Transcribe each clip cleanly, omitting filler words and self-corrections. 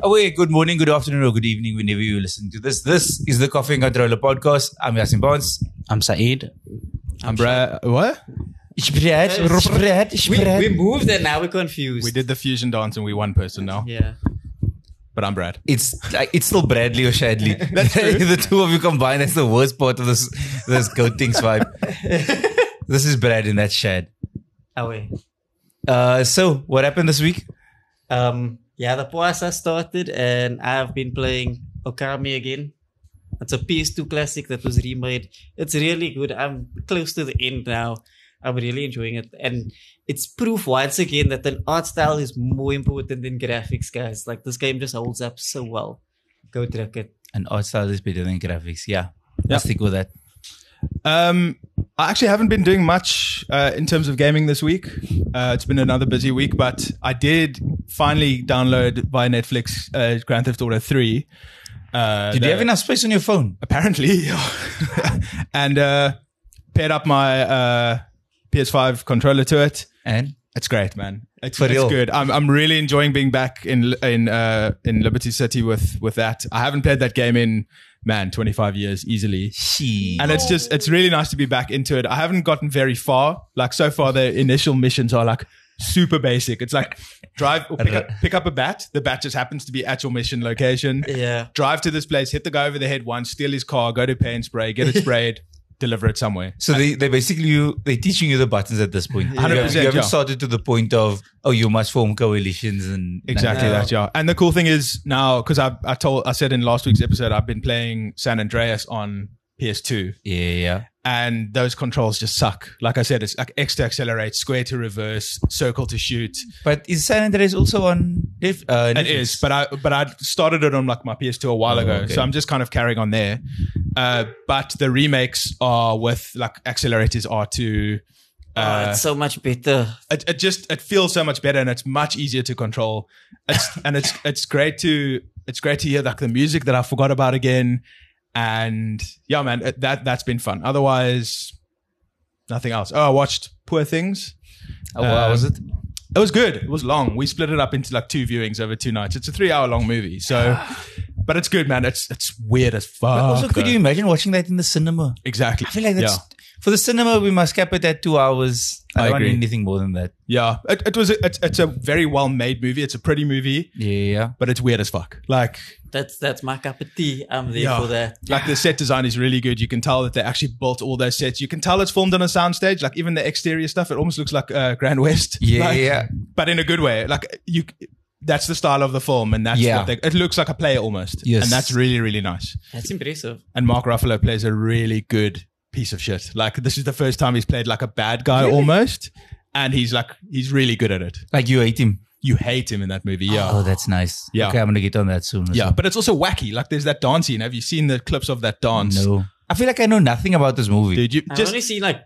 Oh, wait, good morning, good afternoon, or good evening, whenever you listen to this. This is the Coffee and Controller podcast. I'm Yasin Barnes. I'm Saeed. I'm Brad. What? We moved and now we're confused. We did the fusion dance and we one person now. Yeah. But I'm Brad. It's still Bradley or Shadley. That's true. The two of you combined, that's the worst part of this Goat Things vibe. This is Brad and that's Shad. Away. So, what happened this week? The Puasa started and I've been playing Okami again. It's a PS2 classic that was remade. It's really good. I'm close to the end now. I'm really enjoying it. And it's proof once again that an art style is more important than graphics, guys. Like, this game just holds up so well. Go track it. An art style is better than graphics. Yeah. I'll stick with that. I actually haven't been doing much in terms of gaming this week. It's been another busy week, but I did finally download via Netflix Grand Theft Auto 3. Did you have enough space on your phone? Apparently. And paired up my PS5 controller to it. And? It's great, man. It's real. Good. I'm really enjoying being back in Liberty City with that. I haven't played that game in 25 years easily. And it's really nice to be back into it. I haven't gotten very far. Like, so far the initial missions are like super basic. It's like drive or pick up a bat. The bat just happens to be at your mission location. Yeah. Drive to this place, hit the guy over the head once, steal his car, go to Pay and Spray, get it sprayed, deliver it somewhere. So they're teaching you the buttons at this point. 100%, You haven't started to the point of, you must form coalitions and exactly that, yeah. And the cool thing is now, because I said in last week's episode, I've been playing San Andreas on PS2. Yeah. And those controls just suck. Like I said, it's like X to accelerate, square to reverse, circle to shoot. But is San Andreas also on Netflix? It is, but I started it on like my PS2 a while ago, okay. so I'm just kind of carrying on there. But the remakes are with like accelerators R2. It's so much better. It feels so much better and it's much easier to control. It's great to hear like the music that I forgot about again. And yeah, man, that's been fun. Otherwise, nothing else. I watched Poor Things. How was it? It was good. It was long. We split it up into like 2 viewings over 2 nights. It's a 3-hour long movie. So, but it's good, man. It's weird as fuck. But also, could you imagine watching that in the cinema? Exactly. I feel like that's for the cinema. We must cap it at 2 hours. I don't agree. want anything more than that. Yeah, it's a very well made movie. It's a pretty movie. Yeah. But it's weird as fuck. Like that's my cup of tea. I'm there for that. Like the set design is really good. You can tell that they actually built all those sets. You can tell it's filmed on a soundstage. Like even the exterior stuff, it almost looks like Grand West. Yeah. But in a good way. Like that's the style of the film, and that's what it looks like a play almost. Yes. And that's really, really nice. That's impressive. And Mark Ruffalo plays a really good piece of shit. Like this is the first time he's played like a bad guy almost, and he's really good at it. Like you hate him. You hate him in that movie, yeah. Oh, that's nice. Yeah. Okay, I'm gonna get on that soon. Yeah, but it's also wacky. Like there's that dance scene. Have you seen the clips of that dance? No. I feel like I know nothing about this movie. Dude, I've only seen like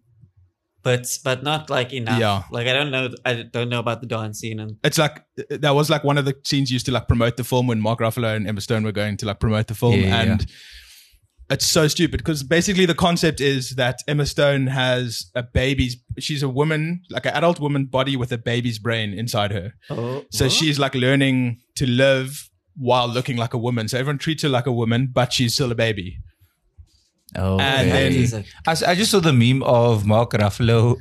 but not like enough. Yeah. Like I don't know about the dance scene, and it's like that was like one of the scenes used to like promote the film when Mark Ruffalo and Emma Stone were going to like promote the film, and it's so stupid because basically the concept is that Emma Stone has she's a woman, like an adult woman body with a baby's brain inside her. So she's like learning to live while looking like a woman. So everyone treats her like a woman, but she's still a baby. Oh, and then I just saw the meme of Mark Ruffalo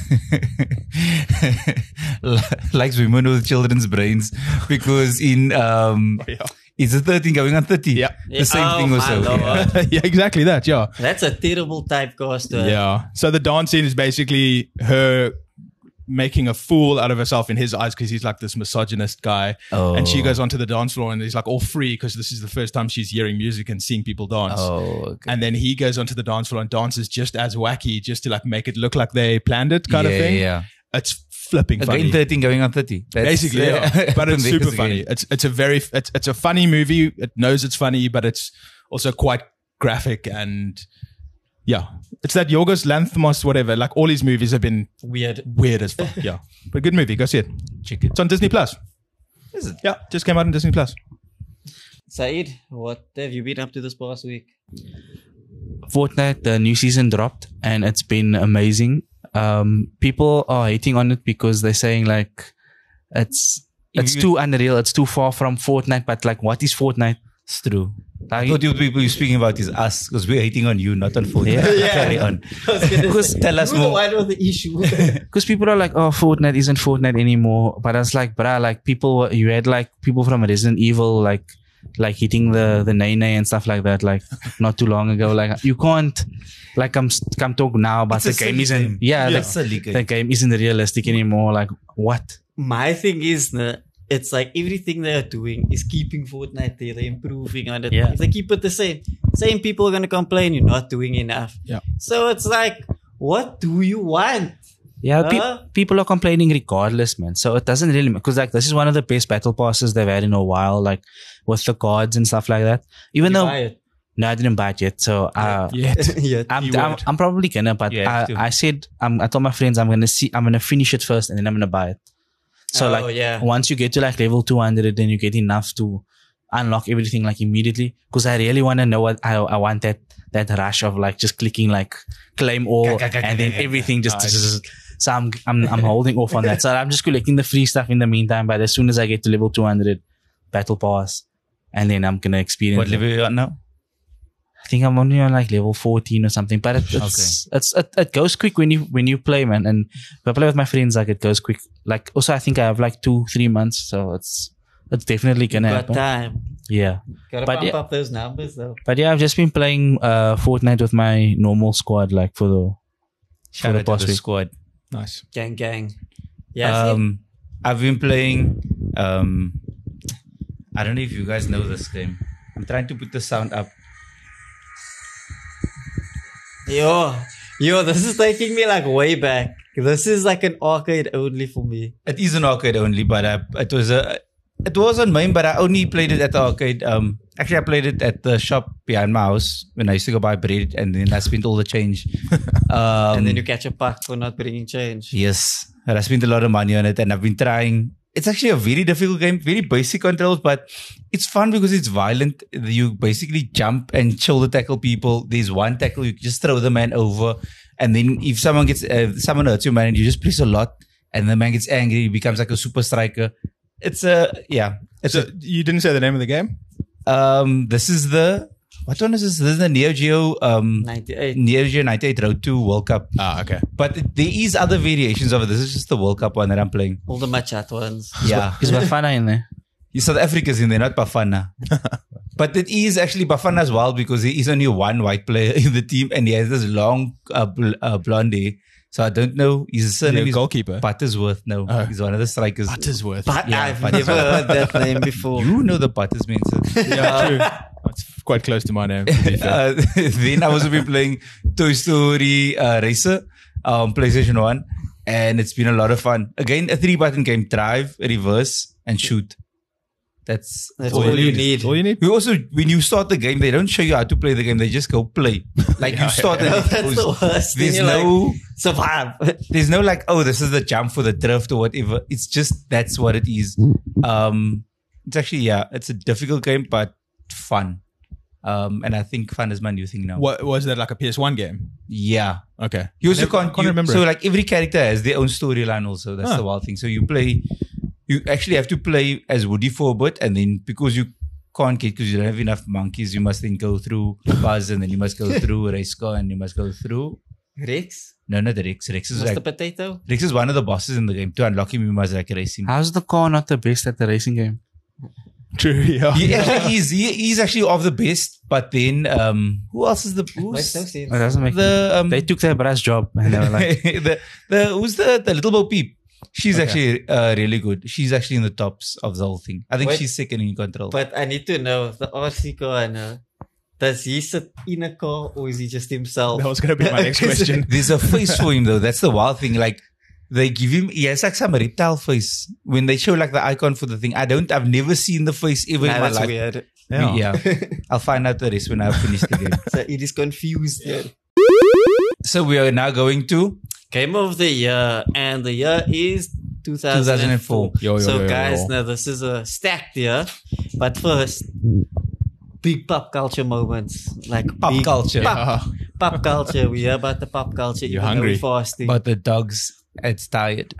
likes women with children's brains because in is it 13 going on 30? Yeah. The same thing also. Yeah, exactly that. Yeah. That's a terrible typecast. Yeah. So the dance scene is basically her making a fool out of herself in his eyes because he's like this misogynist guy. And she goes onto the dance floor and he's like all free because this is the first time she's hearing music and seeing people dance. And then he goes onto the dance floor and dances just as wacky, just to like make it look like they planned it kind of thing. Yeah. It's flipping funny. Again, 13 going on 30. Basically, yeah. But it's super funny. It's a funny movie. It knows it's funny, but it's also quite graphic and yeah. It's that Yorgos Lanthimos, whatever. Like all his movies have been weird as fuck. Yeah. But good movie. Go see it. Check it. It's on Disney Plus. Is it? Yeah. Just came out on Disney Plus. Saeed, what have you been up to this past week? Fortnite, the new season dropped and it's been amazing. People are hating on it because they're saying like it's it's too unreal. It's too far from Fortnite. But like, what is Fortnite? It's true. Like, What you people you're speaking about is us because we're hating on you, not on Fortnite. Carry on. Because Tell us more. What was the issue? Because people are like, oh, Fortnite isn't Fortnite anymore. But I was like, bruh, like you had like people from Resident Evil, like hitting the Nene and stuff like that, like not too long ago. Like you can't, like come talk now about the game isn't, the game isn't realistic anymore. Like what? My thing is, it's like everything they're doing is keeping Fortnite there. They're improving on it. Yeah. If they keep it the same people are going to complain you're not doing enough. Yeah. So it's like, what do you want? Yeah, people are complaining regardless, man. So it doesn't really, because like this is one of the best battle passes they've had in a while, like with the cards and stuff like that. Even though, Buy it. no, I didn't buy it yet. So Yeah. I'm probably gonna, but You have to. I said I told my friends I'm gonna finish it first and then I'm gonna buy it. So once you get to like level 200, then you get enough to unlock everything like immediately. Because I really want to know what I want that rush of like just clicking like claim all and then everything just. So I'm holding off on that. So I'm just collecting the free stuff in the meantime. But as soon as I get to level 200, battle pass, and then I'm gonna experience. What level are you on now? I think I'm only on like level 14 or something. But it goes quick when you play, man. And if I play with my friends, like it goes quick. Like also, I think I have like 2-3 months, so it's definitely gonna Got happen. time. Yeah. Gotta But pump yeah. up those numbers though. But yeah, I've just been playing Fortnite with my normal squad, like for the Shout out to past the week. squad. Nice. Gang. Yeah. I've been playing. I don't know if you guys know this game. I'm trying to put the sound up. Yo, this is taking me like way back. This is like an arcade only for me. It is an arcade only, but it was on mine, but I only played it at the arcade. Actually, I played it at the shop behind my house when I used to go buy bread, and then I spent all the change. And then you catch a puck for not bringing change. Yes, and I spent a lot of money on it, and I've been trying. It's actually a very difficult game, very basic controls, but it's fun because it's violent. You basically jump and shoulder tackle people. There's one tackle, you just throw the man over, and then if someone hurts you, man, you just press a lot, and the man gets angry, he becomes like a super striker. So you didn't say the name of the game? This is the what one is this? This is the Neo Geo 98. Neo Geo 98 Road to World Cup. Ah, okay. But there is other variations of it. This is just the World Cup one that I'm playing. All the Machat ones. Yeah. Is Bafana in there? South Africa's in there, not Bafana. But it is actually Bafana as well because there is only one white player in the team and he has this long blonde hair. So I don't know. His surname is goalkeeper. Buttersworth. No, he's one of the strikers. Buttersworth. But I've never heard that name before. You know the Butters means it. Yeah, true. That's quite close to my name. To be fair. Then I also been playing Toy Story Racer on PlayStation 1 and it's been a lot of fun. Again, a 3-button game: drive, reverse, and shoot. That's all you need. All you need. We also, when you start the game, they don't show you how to play the game. They just go play. Like you start and That's the worst. there's Then you're no, like, survive. there's no like, oh, this is the jump for the drift or whatever. It's just, that's what it is. It's actually, it's a difficult game, but fun. And I think fun is my new thing now. What was that, like a PS1 game? Yeah. Okay. You also can't remember. So it. like every character has their own storyline also. That's the wild thing. So you actually have to play as Woody for a bit, and then because you can't get, because you don't have enough monkeys, you must then go through Buzz, and then you must go through Race Car, and you must go through... Rex? No, not Rex. Rex is Mr. like... Potato? Rex is one of the bosses in the game. To unlock him, you must like race him. How's the car not the best at the racing game? True, yeah. He actually is. He's actually of the best, but then... who else is the... Makes no sense. It doesn't make The, They took their brass job and they were like, who's the little Bo Peep? She's actually really good. She's actually in the tops of the whole thing. I think Wait. she's second in control. But I need to know, the RC car, does he sit in a car or is he just himself? That was going to be my next question. There's a face for him though. That's the wild thing. Like they give him, he has like some reptile face. When they show like the icon for the thing, I've never seen the face ever in my That's life. weird. Yeah. I'll find out the rest when I finish the game. So it is confused here. So we are now going to Game of the year, and the year is 2004. 2004. So guys, now this is a stacked year, but first, big pop culture moments, like pop big culture. Pop culture. We hear about the pop culture. You're even though hungry. we're fasting. About the dogs It's tired.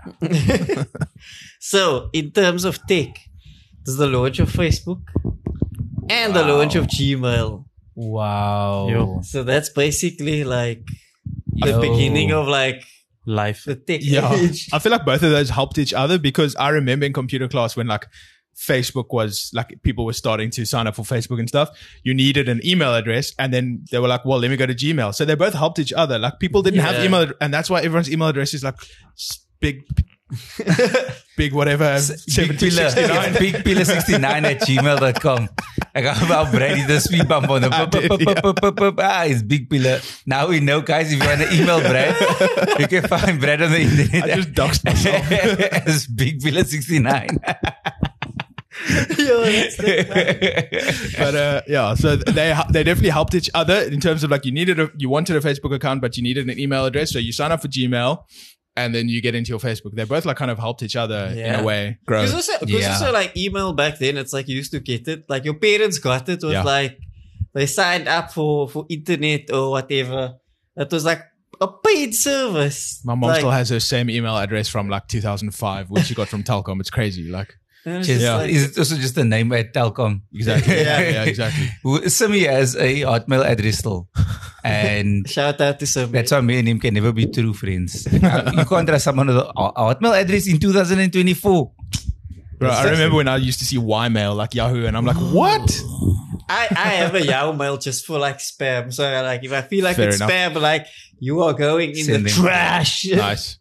So, in terms of tech, there's the launch of Facebook and the launch of Gmail. Wow. Yo. So that's basically like the beginning of like Life. the tech Yeah. age. I feel like both of those helped each other because I remember in computer class when like Facebook was like people were starting to sign up for Facebook and stuff. You needed an email address, and then they were like, "Well, let me go to Gmail." So they both helped each other. Like people didn't have email, and that's why everyone's email address is like big, big whatever. Big Pillar 69 at gmail.com. I got about Brady the speed bump on the it's Big Pillar. Now we know, guys, if you want to email Brad, you can find Brad on the internet. I just doxed myself. It's Big Pillar 69. Yo, that's the But yeah, so they definitely helped each other in terms of like you wanted a Facebook account, but you needed an email address, so you sign up for Gmail. And then you get into your Facebook. They both like kind of helped each other in a way grow. Because also like email back then, it's like you used to get it. Like your parents got it. Was like they signed up for internet or whatever. It was like a paid service. My mom like, still has her same email address from like 2005, which she got from Telkom. It's crazy. Like, it's Just, just like- Is it also just a name at Telkom? exactly. yeah, exactly. Simi has a Hotmail address still. And shout out to some. that's why me and him can never be true friends. You can't trust someone with a Hotmail address in 2024. Bro, I remember when I used to see Ymail, like Yahoo, and I'm like, what? I have a Yahoo mail just for like spam. So like if I feel like Fair it's enough. spam, like you are going in Send the them. trash. Nice.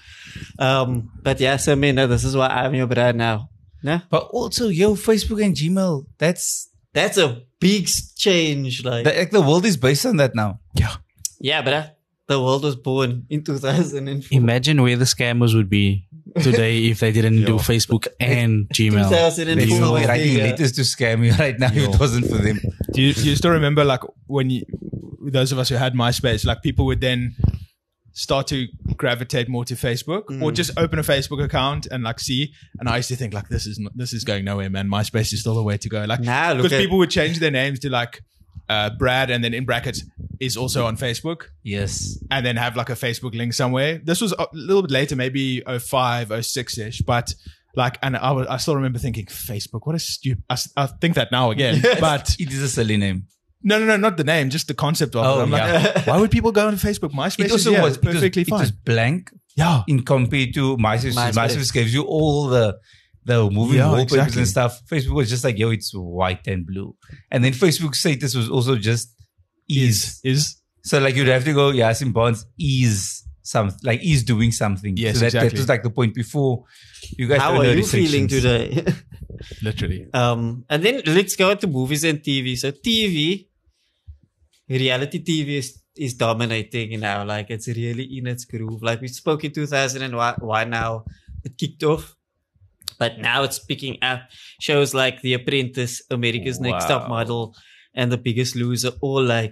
But yeah, so no, this is why I'm your brother now. No? But also, Facebook and Gmail, that's That's a big change. Like the world is based on that now. yeah, but the world was born in 2004. Imagine where the scammers would be today if they didn't do Facebook and Gmail. 2004. They'd still be writing Yeah. letters to scam you right now if it wasn't for them. Do you still remember like when those of us who had MySpace, like people would then start to gravitate more to Facebook or just open a Facebook account and like see. And I used to think like, this is going nowhere, man. MySpace is still the way to go. Like, Nah, look because at- people would change their names to like, Brad, and then in brackets is also on Facebook, Yes. and then have like a Facebook link somewhere. This was a little bit later, maybe 05, 06-ish, but like, and I still remember thinking, Facebook, what a stupid, I think that now again, but It is a silly name. no, not the name, just the concept of Oh, it. I'm yeah. like, why would people go on Facebook? MySpace It also is was perfectly it fine. was blank Yeah. in compared to MySpace. MySpace gives you all the moving wallpapers exactly. and stuff. Facebook was just like, yo, it's white and blue. And then Facebook status was also just is. So like you'd have to go, Yasin Bonds is doing something. Yes, so that exactly. was like the point before you guys. How don't are know you feeling restrictions. today? Literally. And then let's go to movies and TV. So TV, reality TV is dominating now. Like it's really in its groove. Like we spoke in 2001 now. It kicked off. But now it's picking up. Shows like The Apprentice, America's Next Top Model, and The Biggest Loser, all like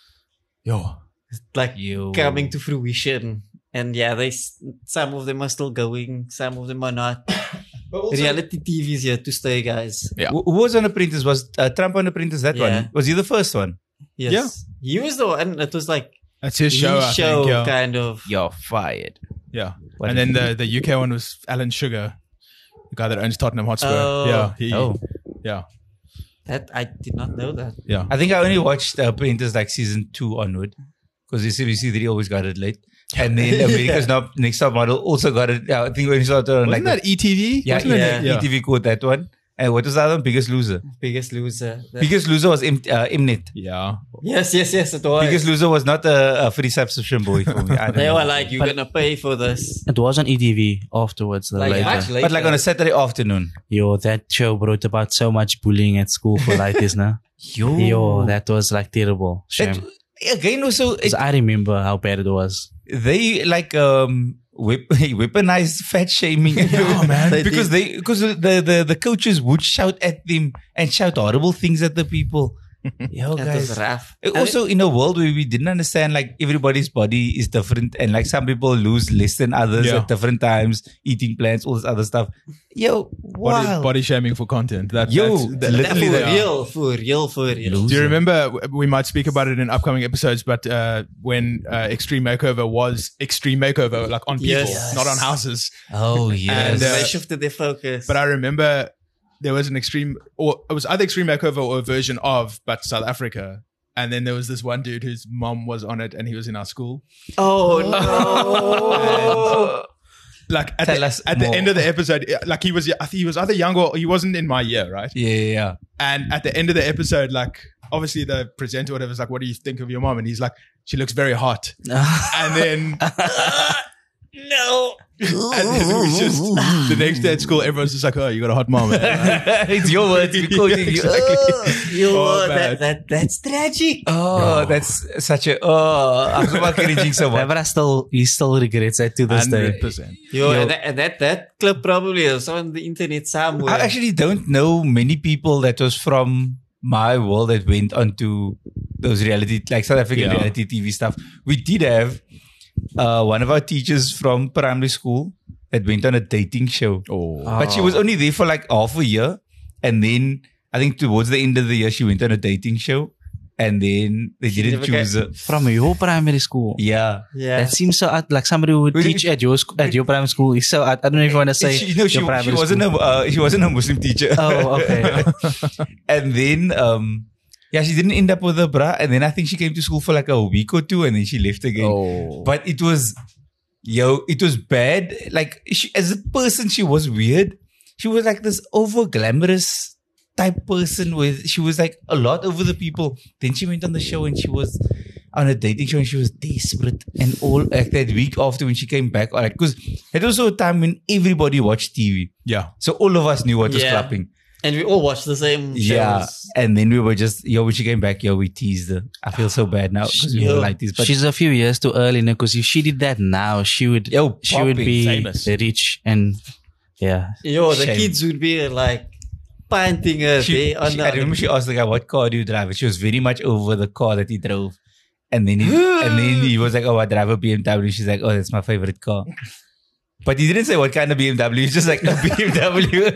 coming to fruition. And yeah, some of them are still going, some of them are not. Reality TV is here to stay, guys. Yeah. Who was on Apprentice? Was Trump on Apprentice? That Yeah. one? Was he the first one? Yes. Yeah. He was the one. It was like That's his show, I show think. Yeah. kind of. You're fired. Yeah. What And is then the UK one was Alan Sugar, the guy that owns Tottenham Hotspur. Oh. Yeah. Oh. That I did not know that. Yeah. I think I only watched Apprentice like season 2 onward because CBC3 always got it late. And then America's Next Top Model also got it. Yeah, I think when you saw it on Wasn't that ETV? yeah, Wasn't it? yeah. ETV caught that one. And what was the other one? Biggest Loser. Biggest Loser. Biggest Loser was Mnet. Yeah. Yes, it was. Biggest Loser was not a free subscription boy for me. I don't They know. were like, you're going to pay for this. It was on ETV afterwards, Like, later. much later. But like on a Saturday afternoon. Yo, that show brought about so much bullying at school for ladies, no? Yo, that was like terrible. Shame. That, again, also, 'Cause I remember how bad it was. they like weaponized fat shaming. man. because the coaches would shout at them and shout horrible things at the people. Yo, That guys. was rough. Also, in a world where we didn't understand, like everybody's body is different, and like some people lose less than others Yeah. at different times, eating plans, all this other stuff. Yo, wild. Body shaming for content. For real. Do you remember, we might speak about it in upcoming episodes, but when Extreme Makeover was Extreme Makeover, like on people, not on houses. Oh, yeah. And they shifted their focus. But I remember there was an Extreme, or it was either Extreme Makeover or a version of, but South Africa. And then there was this one dude whose mom was on it and he was in our school. Oh, no. Like at the end of the episode, like he was either young or he wasn't in my year, right? Yeah. And at the end of the episode, like obviously the presenter or whatever is like, "What do you think of your mom?" And he's like, "She looks very hot." And then no. And then it was just the next day at school, everyone's just like, "Oh, you got a hot mom." It's your words. That's tragic. That's such a. I'm so cringing so much. But he still regrets it to this day. 100%. And that clip probably is on the internet somewhere. I actually don't know many people that was from my world that went onto those reality, like South African reality TV stuff. We did have one of our teachers from primary school that went on a dating show. But she was only there for like half a year. And then I think towards the end of the year, she went on a dating show. And then they didn't choose her. From your primary school? Yeah. That seems so odd. Like somebody who would teach at your primary school is so odd. I don't know if you want to say she wasn't a Muslim teacher. Oh, okay. And then she didn't end up with a bra. And then I think she came to school for like a week or two and then she left again. But it was bad. Like as a person, she was weird. She was like this over glamorous type person she was like a lot over the people. Then she went on the show and she was on a dating show and she was desperate and all like that week after when she came back. Because it was also a time when everybody watched TV. Yeah. So all of us knew what was clapping. And we all watched the same shows. Yeah. And then we were just, when she came back, we teased her. I feel so bad now because we were like this. But she's a few years too early now because if she did that now, she would be famous, rich and the kids would be like panting her. I remember she asked the guy, "What car do you drive?" She was very much over the car that he drove. And then he was like, "Oh, I drive a BMW." She's like, "Oh, that's my favorite car." But he didn't say what kind of BMW. He's just like a BMW.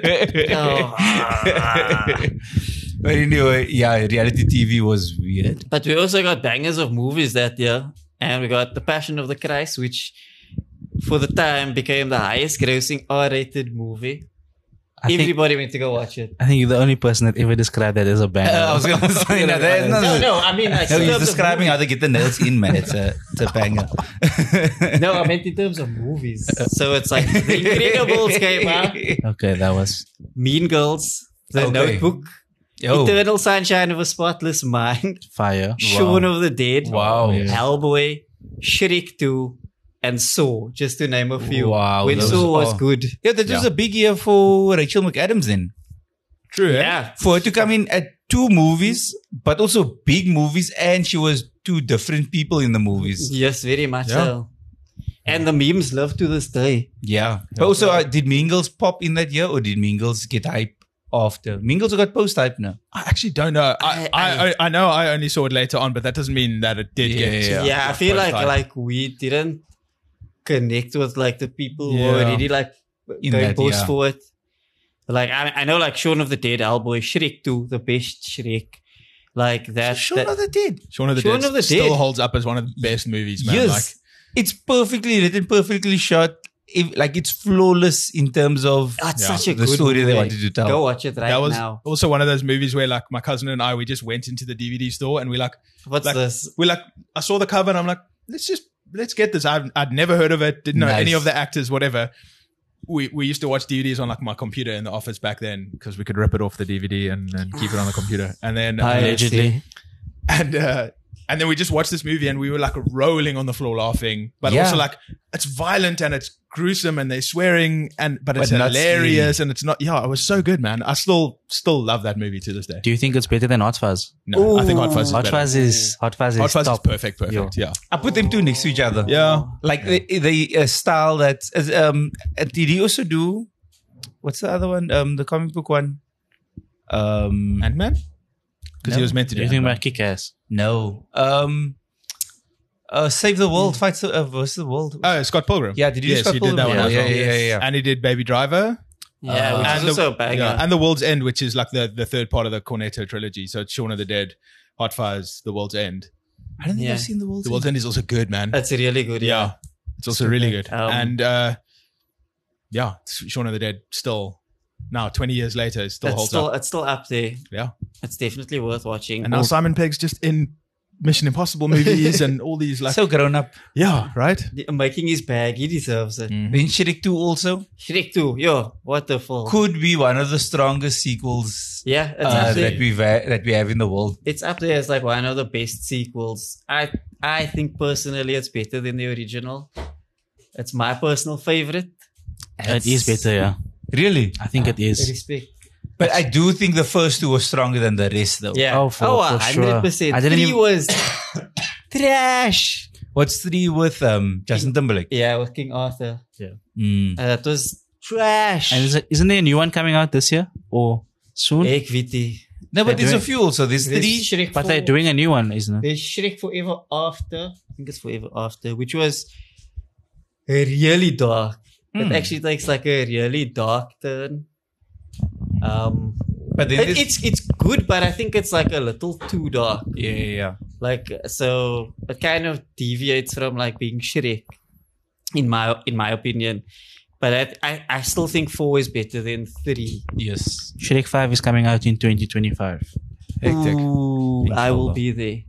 But anyway, reality TV was weird. But we also got bangers of movies that year. And we got The Passion of the Christ, which for the time became the highest grossing R-rated movie. Everybody went to go watch it. I think you're the only person that ever described that as a banger. I was going to say no. I mean, like, he's describing how to get the nails in, man. It's a banger. No, I meant in terms of movies. So it's like The Incredibles came out. Okay, that was Mean Girls, The Notebook, Eternal Sunshine of a Spotless Mind, Fire, Shaun of the Dead, Hellboy, Shrek 2. And Saw, just to name a few. Wow. When Saw was good. Yeah, that was a big year for Rachel McAdams then. True, yeah. For her to come in at 2 movies, but also big movies, and she was 2 different people in the movies. Yes, very much so. And the memes live to this day. Yeah. But also, did Mean Girls pop in that year, or did Mean Girls get hype after? Mean Girls got post-hype now. I actually don't know. I know I only saw it later on, but that doesn't mean that it did get. Yeah, I feel like we didn't connect with like the people who were really like going post for it. Like I know like Shaun of the Dead, Hellboy, Shrek 2, the best Shrek. Like that. Shaun of the Dead. Shaun of the Dead still holds up as one of the best movies, man. Yes. Like, it's perfectly written, perfectly shot. It's flawless in terms of such a the good story movie. they wanted to tell. Go watch it that was now. Also one of those movies where like my cousin and I, we just went into the DVD store and we like, what's this? We're like, I saw the cover and I'm like, let's get this. I'd never heard of it. Didn't know any of the actors, whatever. We used to watch DVDs on like my computer in the office back then because we could rip it off the DVD and keep it on the computer. And then allegedly. And then we just watched this movie and we were like rolling on the floor laughing, but also like it's violent and it's gruesome and they're swearing but it's hilarious and it's not. Yeah, it was so good, man. I still love that movie to this day. Do you think it's better than Hot Fuzz? No, I think Hot Fuzz is Hot better. Hot Fuzz is top. Perfect. Yeah, I put them 2 next to each other. Yeah, like the style that. Did he also do? What's the other one? The comic book one. Ant-Man. Because he was meant to do. You think about Kick-Ass? No. Save the World versus the World. Oh, Scott Pilgrim. Yeah, did you do Scott he Pilgrim? did that one. Yeah. And he did Baby Driver. Yeah, which is also a banger. And The World's End, which is like the third part of the Cornetto trilogy. So it's Shaun of the Dead, Hot Fuzz, The World's End. I don't think I've seen The World's End. The World's End is also good, man. That's really good. Yeah. It's also really good. And Shaun of the Dead still now 20 years later it still holds up. It's still up there. Yeah. It's definitely worth watching. And now Simon Pegg's just in Mission Impossible movies and all these like so grown up. Yeah, right? Making his bag, he deserves it. Then Shrek 2 also. Shrek 2, yo, what the fuck. Could be one of the strongest sequels that we have in the world. It's up there as like one of the best sequels. I think personally it's better than the original. It's my personal favorite. It is better, yeah. Really? I think it is. Respect. But I do think the first two were stronger than the rest, though. Yeah. For 100%. Sure. 3 was trash. What's 3 with Justin Timberlake? Yeah, with King Arthur. Yeah. That was trash. And isn't there a new one coming out this year or soon? Ek weet. No, but there's a few also. There's 3. Shrek but they're doing a new one, isn't it? There's Shrek Forever After. I think it's Forever After, which was really dark. It actually takes like a really dark turn. But then it's good, but I think it's like a little too dark. Yeah. Like, so it kind of deviates from like being Shrek, in my opinion. But I still think 4 is better than 3. Yes. Shrek 5 is coming out in 2025. Hectic. Ooh, I will be there.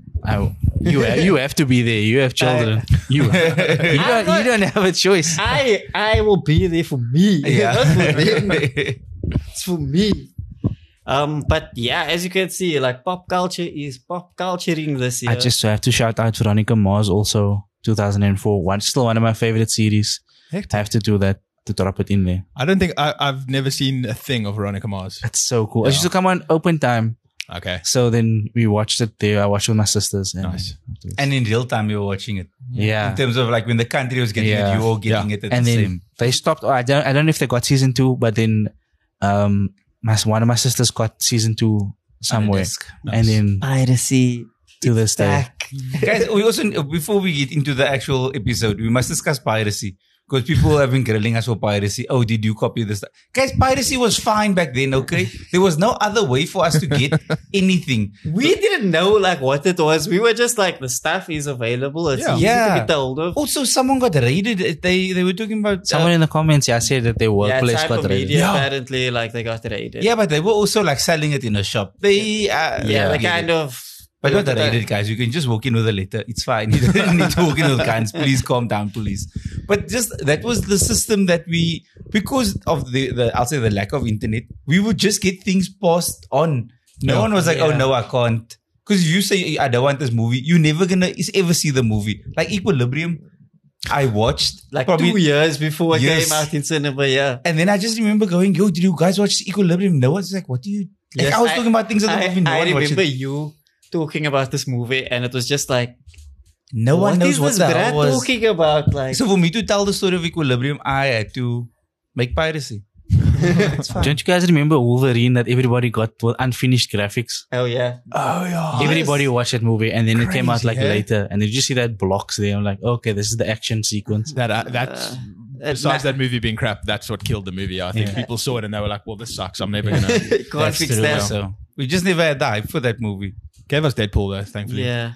You have to be there. You have children. You don't have a choice. I will be there for me. Yeah. Not for them. It's for me. But yeah, as you can see, like pop culture is pop culturing this year. I just have to shout out Veronica Mars also, 2004. Still one of my favorite series. Hectic. I have to do that to drop it in there. I don't think I've never seen a thing of Veronica Mars. It's so cool. It used to come on open time. Okay. So then we watched it there. I watched with my sisters. Nice. And in real time, you were watching it. Yeah. In terms of like when the country was getting it, you were getting it at and the then same. They stopped. I don't know if they got season 2, but then one of my sisters got season 2 somewhere. Nice. And then piracy to this day. Guys, we also, before we get into the actual episode, we must discuss piracy. Because people have been grilling us for piracy. Oh, did you copy this? Guys, piracy was fine back then, okay? There was no other way for us to get anything. We didn't know like what it was. We were just like, the stuff is available. It's easy to get hold of. Also, someone got raided. They were talking about... Someone in the comments, said that their workplace got raided. Apparently, like they got raided. Yeah, but they were also like selling it in a shop. They kind of... But not raided, guys. You can just walk in with a letter. It's fine. You don't need to walk in with guns. Please calm down, police. But just that was the system that we, because of the I'll say the lack of internet, we would just get things passed on. No one was like, oh no, I can't. Because if you say I don't want this movie, you're never gonna ever see the movie. Like Equilibrium, I watched like probably 2 years before it came out in cinema. Yeah, and then I just remember going, yo, did you guys watch Equilibrium? No one's like, what do you? Like, I was talking about things that the movie. I remember you talking about this movie, and it was just like, no one knows what the hell was talking about. Like, so for me to tell the story of Equilibrium, I had to make piracy. Don't you guys remember Wolverine that everybody got unfinished graphics? Oh yeah. Everybody watched that movie, and then it came out like later, and then you just see that blocks there. I'm like, okay, this is the action sequence. That's besides that movie being crap, that's what killed the movie. I think people saw it and they were like, well, this sucks. I'm never gonna can't fix that. So we just never had the hype for that movie. Gave us Deadpool though, thankfully. Yeah.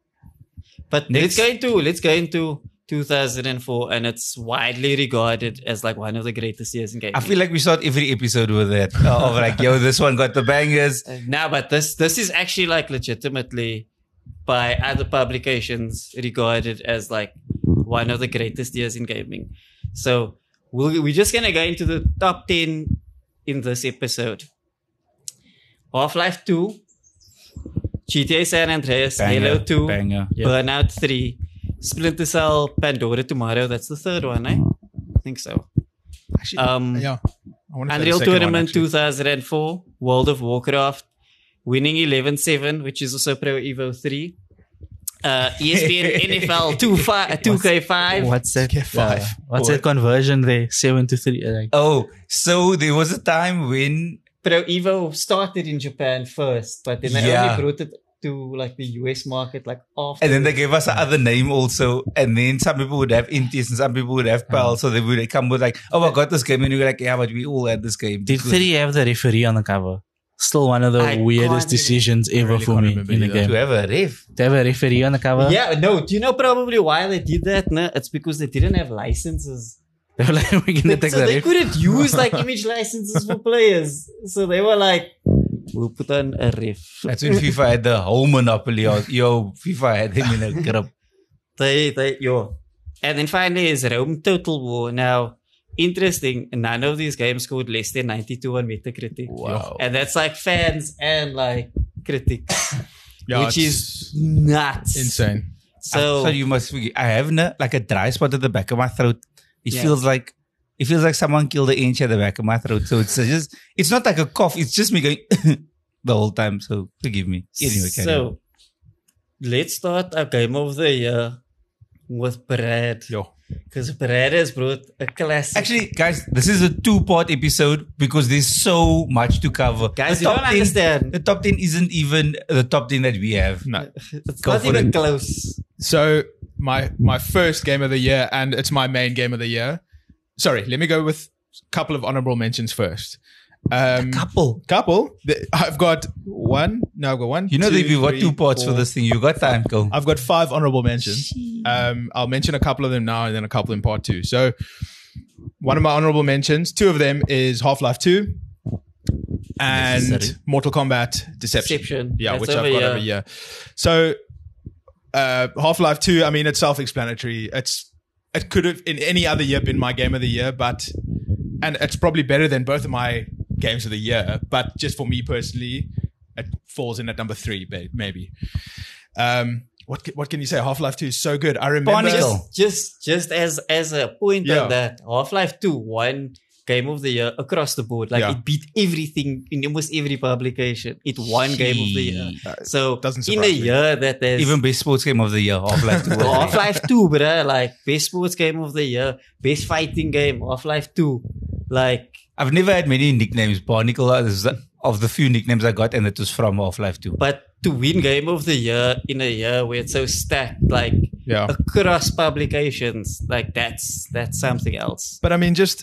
But let's go into 2004, and it's widely regarded as like one of the greatest years in gaming. I feel like we start every episode with that. Of like, yo, this one got the bangers. But this is actually like legitimately by other publications regarded as like one of the greatest years in gaming. So we're just gonna go into the top 10 in this episode. Half-Life 2, GTA San Andreas, Halo 2, Burnout 3, Splinter Cell, Pandora Tomorrow. That's the third one, eh? I think so. Actually, Unreal Tournament 2004, World of Warcraft, Winning 11-7, which is also Pro Evo 3. ESPN NFL 2K5. What's that? What's that conversion there? 7-3. Oh, so there was a time when Pro Evo started in Japan first, but then they only brought it to like the US market like after. And then they gave us another name also. And then some people would have Intis and some people would have PAL. So they would come with like, oh, I got this game. And you're like, yeah, but we all had this game. Did 3 have the referee on the cover? Still one of the weirdest decisions ever for me in the game. To have a ref. To have a referee on the cover? Yeah, no. Do you know probably why they did that? No, it's because they didn't have licenses. They were like, we're gonna take so the they ref. couldn't use like image licenses for players. So they were like, we'll put on a ref. That's when FIFA had the whole monopoly. Yo, FIFA had him in a grip. And then finally is Rome Total War. Now, interesting, none of these games scored less than 92 on Metacritic. Wow. And that's like fans and like critics. Yeah, which is nuts. Insane. So you must forget. I have like a dry spot at the back of my throat. It feels like someone killed an inch at the back of my throat. So it's not like a cough. It's just me going the whole time. So forgive me. Anyway, so let's start our game of the year with Brad. Because Brad has brought a classic. Actually, guys, this is a 2-part episode because there's so much to cover. Guys, you don't understand. The top 10 isn't even the top 10 that we have. No. It's not even close. So my first game of the year, and it's my main game of the year. Sorry, let me go with a couple of honorable mentions first. Couple. I've got one. No, I've got one. You know that we've got 2 parts 4. for this thing. You got time, go. I've got 5 honorable mentions. I'll mention a couple of them now and then a couple in part 2. So one of my honorable mentions, 2 of them is Half-Life 2 and Mortal Kombat Deception. Yeah, that's which I've got over here. So Half-Life 2, I mean, it's self-explanatory. It could have in any other year been my game of the year, and it's probably better than both of my games of the year, but just for me personally, it falls in at number 3, maybe. What can you say? Half-Life 2 is so good. I remember just as a point on that, Half-Life 2 won game of the year across the board. Like it beat everything in almost every publication. It won game of the year. So doesn't in a year that there's even best sports game of the year, Half-Life 2. Half-Life 2, bruh, like best sports game of the year, best fighting game, Half-Life 2. Like I've never had many nicknames. Barnacle is of the few nicknames I got, and it was from Half-Life 2. But to win game of the year in a year where it's so stacked, like across publications, like that's something else. But I mean, just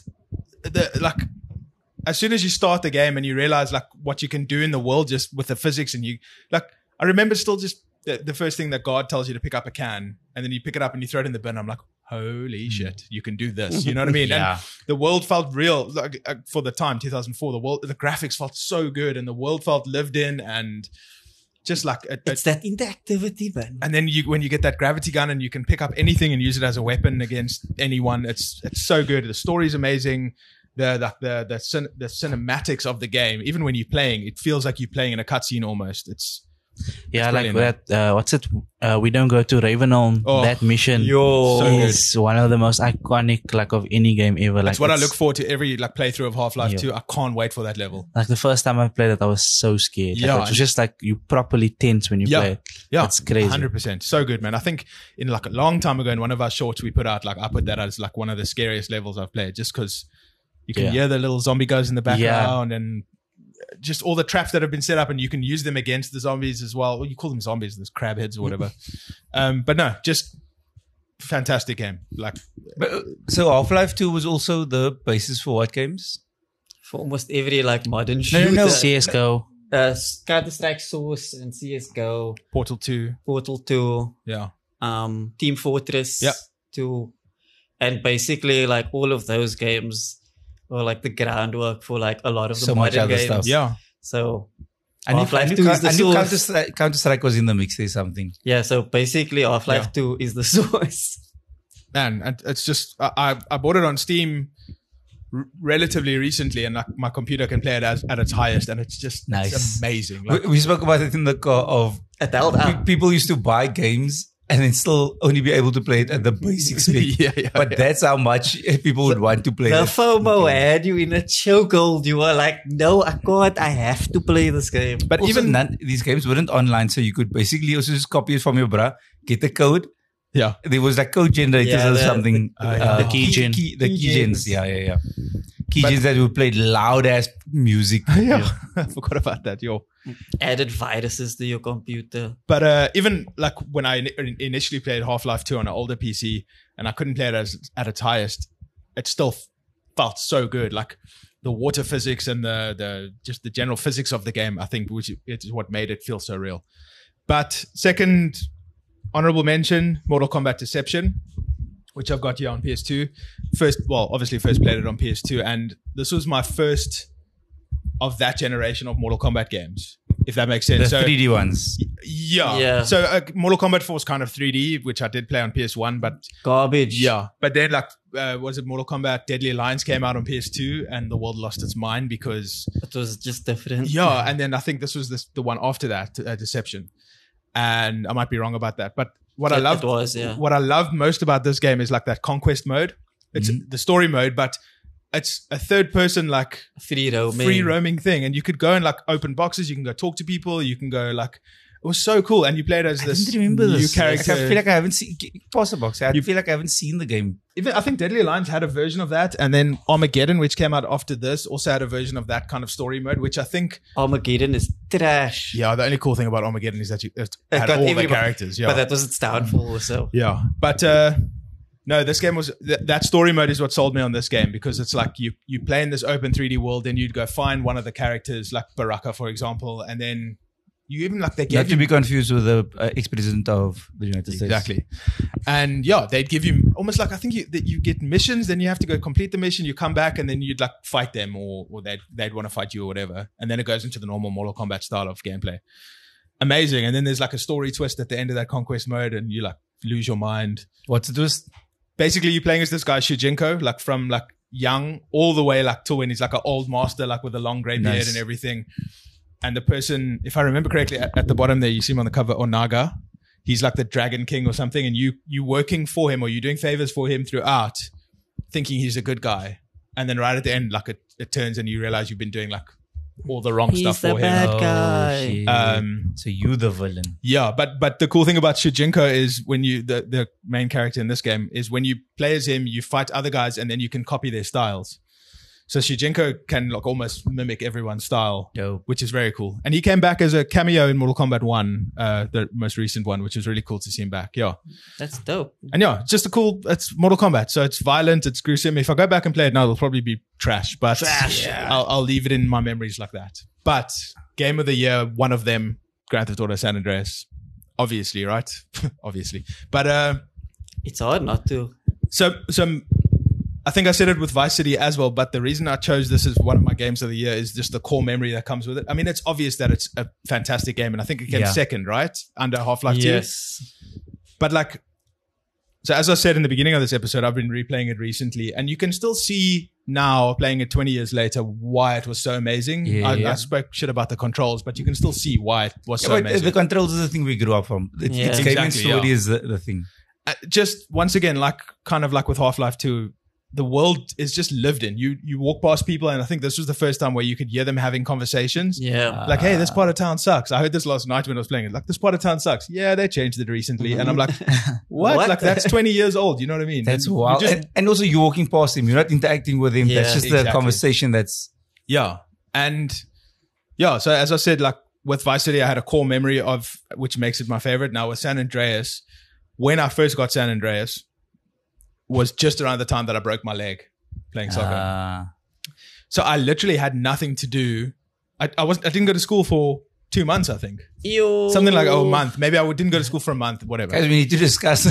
as soon as you start the game and you realize like what you can do in the world just with the physics, and you like, I remember still just the first thing that God tells you to pick up a can, and then you pick it up and you throw it in the bin. I'm like, holy shit, you can do this. You know what I mean? And the world felt real. Like, for the time, 2004, the graphics felt so good, and the world felt lived in, and just like it's that interactivity, man. And then when you get that gravity gun and you can pick up anything and use it as a weapon against anyone, it's so good. The story's amazing. The cinematics of the game, even when you're playing, it feels like you're playing in a cutscene almost. It's like that. What's it? We don't go to Ravenholm. That mission is one of the most iconic like of any game ever. That's what I look forward to every like playthrough of Half-Life 2. I can't wait for that level. Like the first time I played it, I was so scared. Like, it was just like you properly tense when you play it. Yeah, it's crazy. 100%. So good, man. I think in like a long time ago in one of our shorts we put out, like I put that as like one of the scariest levels I've played, just because you can hear the little zombie guys in the background and just all the traps that have been set up, and you can use them against the zombies as well. Well, you call them zombies, there's crab heads or whatever. But no, just fantastic game. So Half-Life 2 was also the basis for what games? For almost every like modern shooter. No. CSGO. Counter-Strike Source and CSGO. Portal 2. Yeah. Team Fortress 2. And basically like all of those games were like the groundwork for like a lot of the modern games. Stuff. Yeah. So I knew Counter-Strike was in the mix or something. Yeah, so basically Half-Life 2 is the source. Man, and it's just, I bought it on Steam relatively recently, and like my computer can play it at its highest, and it's just it's amazing. Like, we spoke about it in the car of people used to buy games and then still only be able to play it at the basic speed. But that's how much people would want to play it. The FOMO had you in a chokehold. You were like, no, I can't. I have to play this game. But also, even these games weren't online, so you could basically also just copy it from your bra, get the code. Yeah. There was like code generators or something. The keygens. The keygens. Yeah. Keygens that would play loud ass music. Yeah, I forgot about that. Added viruses to your computer. But even like when I initially played Half-Life 2 on an older PC and I couldn't play it at its highest, it still felt so good. Like the water physics and the just the general physics of the game, I think, which is what made it feel so real. But second honorable mention, Mortal Kombat Deception, which I've got here on PS2. Obviously first played it on PS2, and this was my first of that generation of Mortal Kombat games, if that makes sense. The 3D ones. Yeah. So Mortal Kombat 4 was kind of 3D, which I did play on PS1, but garbage. Yeah. But then was it Mortal Kombat Deadly Alliance came out on PS2 and the world lost its mind because it was just different. Yeah. And then I think this was the one after that, Deception. And I might be wrong about that. But what I loved most about this game is like that conquest mode. It's the story mode, but it's a third person, like free roaming thing. And you could go and like open boxes. You can go talk to people. You can go like, it was so cool. And you played as this new character. I feel like I haven't seen, pause the box. I feel like I haven't seen the game. I think Deadly Alliance had a version of that. And then Armageddon, which came out after this, also had a version of that kind of story mode, which I think Armageddon is trash. Yeah. The only cool thing about Armageddon is that it had all the characters. Yeah. But that was its downfall. So yeah. But, no, this game was that story mode is what sold me on this game, because it's like you play in this open 3D world, and you'd go find one of the characters, like Baraka, for example, and then you even like they gave not to be confused with the ex-president of the United States. Exactly. And yeah, they'd give you almost like, I think you get missions, then you have to go complete the mission, you come back, and then you'd like fight them, or they'd want to fight you or whatever, and then it goes into the normal Mortal Kombat style of gameplay. Amazing. And then there's like a story twist at the end of that conquest mode, and you like lose your mind. What's the twist? Basically, you're playing as this guy, Shujinko, like from like young all the way like to when he's like an old master, like with a long grey beard and everything. And the person, if I remember correctly, at the bottom there, you see him on the cover, Onaga. He's like the Dragon King or something, and you working for him, or you're doing favors for him throughout, thinking he's a good guy. And then right at the end, like it turns and you realize you've been doing like all the wrong stuff for him. He's the bad guy. So you the villain. Yeah, but the cool thing about Shujinko is when you the main character in this game is when you play as him, you fight other guys and then you can copy their styles. So Shujinko can like almost mimic everyone's style, which is very cool. And he came back as a cameo in Mortal Kombat 1, the most recent one, which was really cool to see him back. Yeah. That's dope. And yeah, it's just it's Mortal Kombat. So it's violent, it's gruesome. If I go back and play it now, it'll probably be trash, but I'll leave it in my memories like that. But game of the year, one of them, Grand Theft Auto San Andreas. Obviously, right? Obviously. But it's hard not to. So I think I said it with Vice City as well, but the reason I chose this as one of my games of the year is just the core memory that comes with it. I mean, it's obvious that it's a fantastic game, and I think it came second, right? Under Half-Life 2. Yes. But like, so as I said in the beginning of this episode, I've been replaying it recently, and you can still see now, playing it 20 years later, why it was so amazing. I spoke shit about the controls, but you can still see why it was so amazing. The controls is the thing we grew up from. It's gaming story is the thing. Just once again, like kind of like with Half-Life 2, the world is just lived in. You walk past people, and I think this was the first time where you could hear them having conversations. Yeah. Like, hey, this part of town sucks. I heard this last night when I was playing it. Like, this part of town sucks. Yeah, they changed it recently. And I'm like, what? Like, that's 20 years old. You know what I mean? That's wild. And also you're walking past him. You're not interacting with him. That's just the conversation that's... Yeah. And yeah, so as I said, like with Vice City, I had a core memory of, which makes it my favorite. Now with San Andreas, when I first got San Andreas, was just around the time that I broke my leg playing soccer. So I literally had nothing to do. I didn't go to school for 2 months, I think. Ew. Something like a month. Maybe I didn't go to school for a month, whatever. Guys, we need to discuss.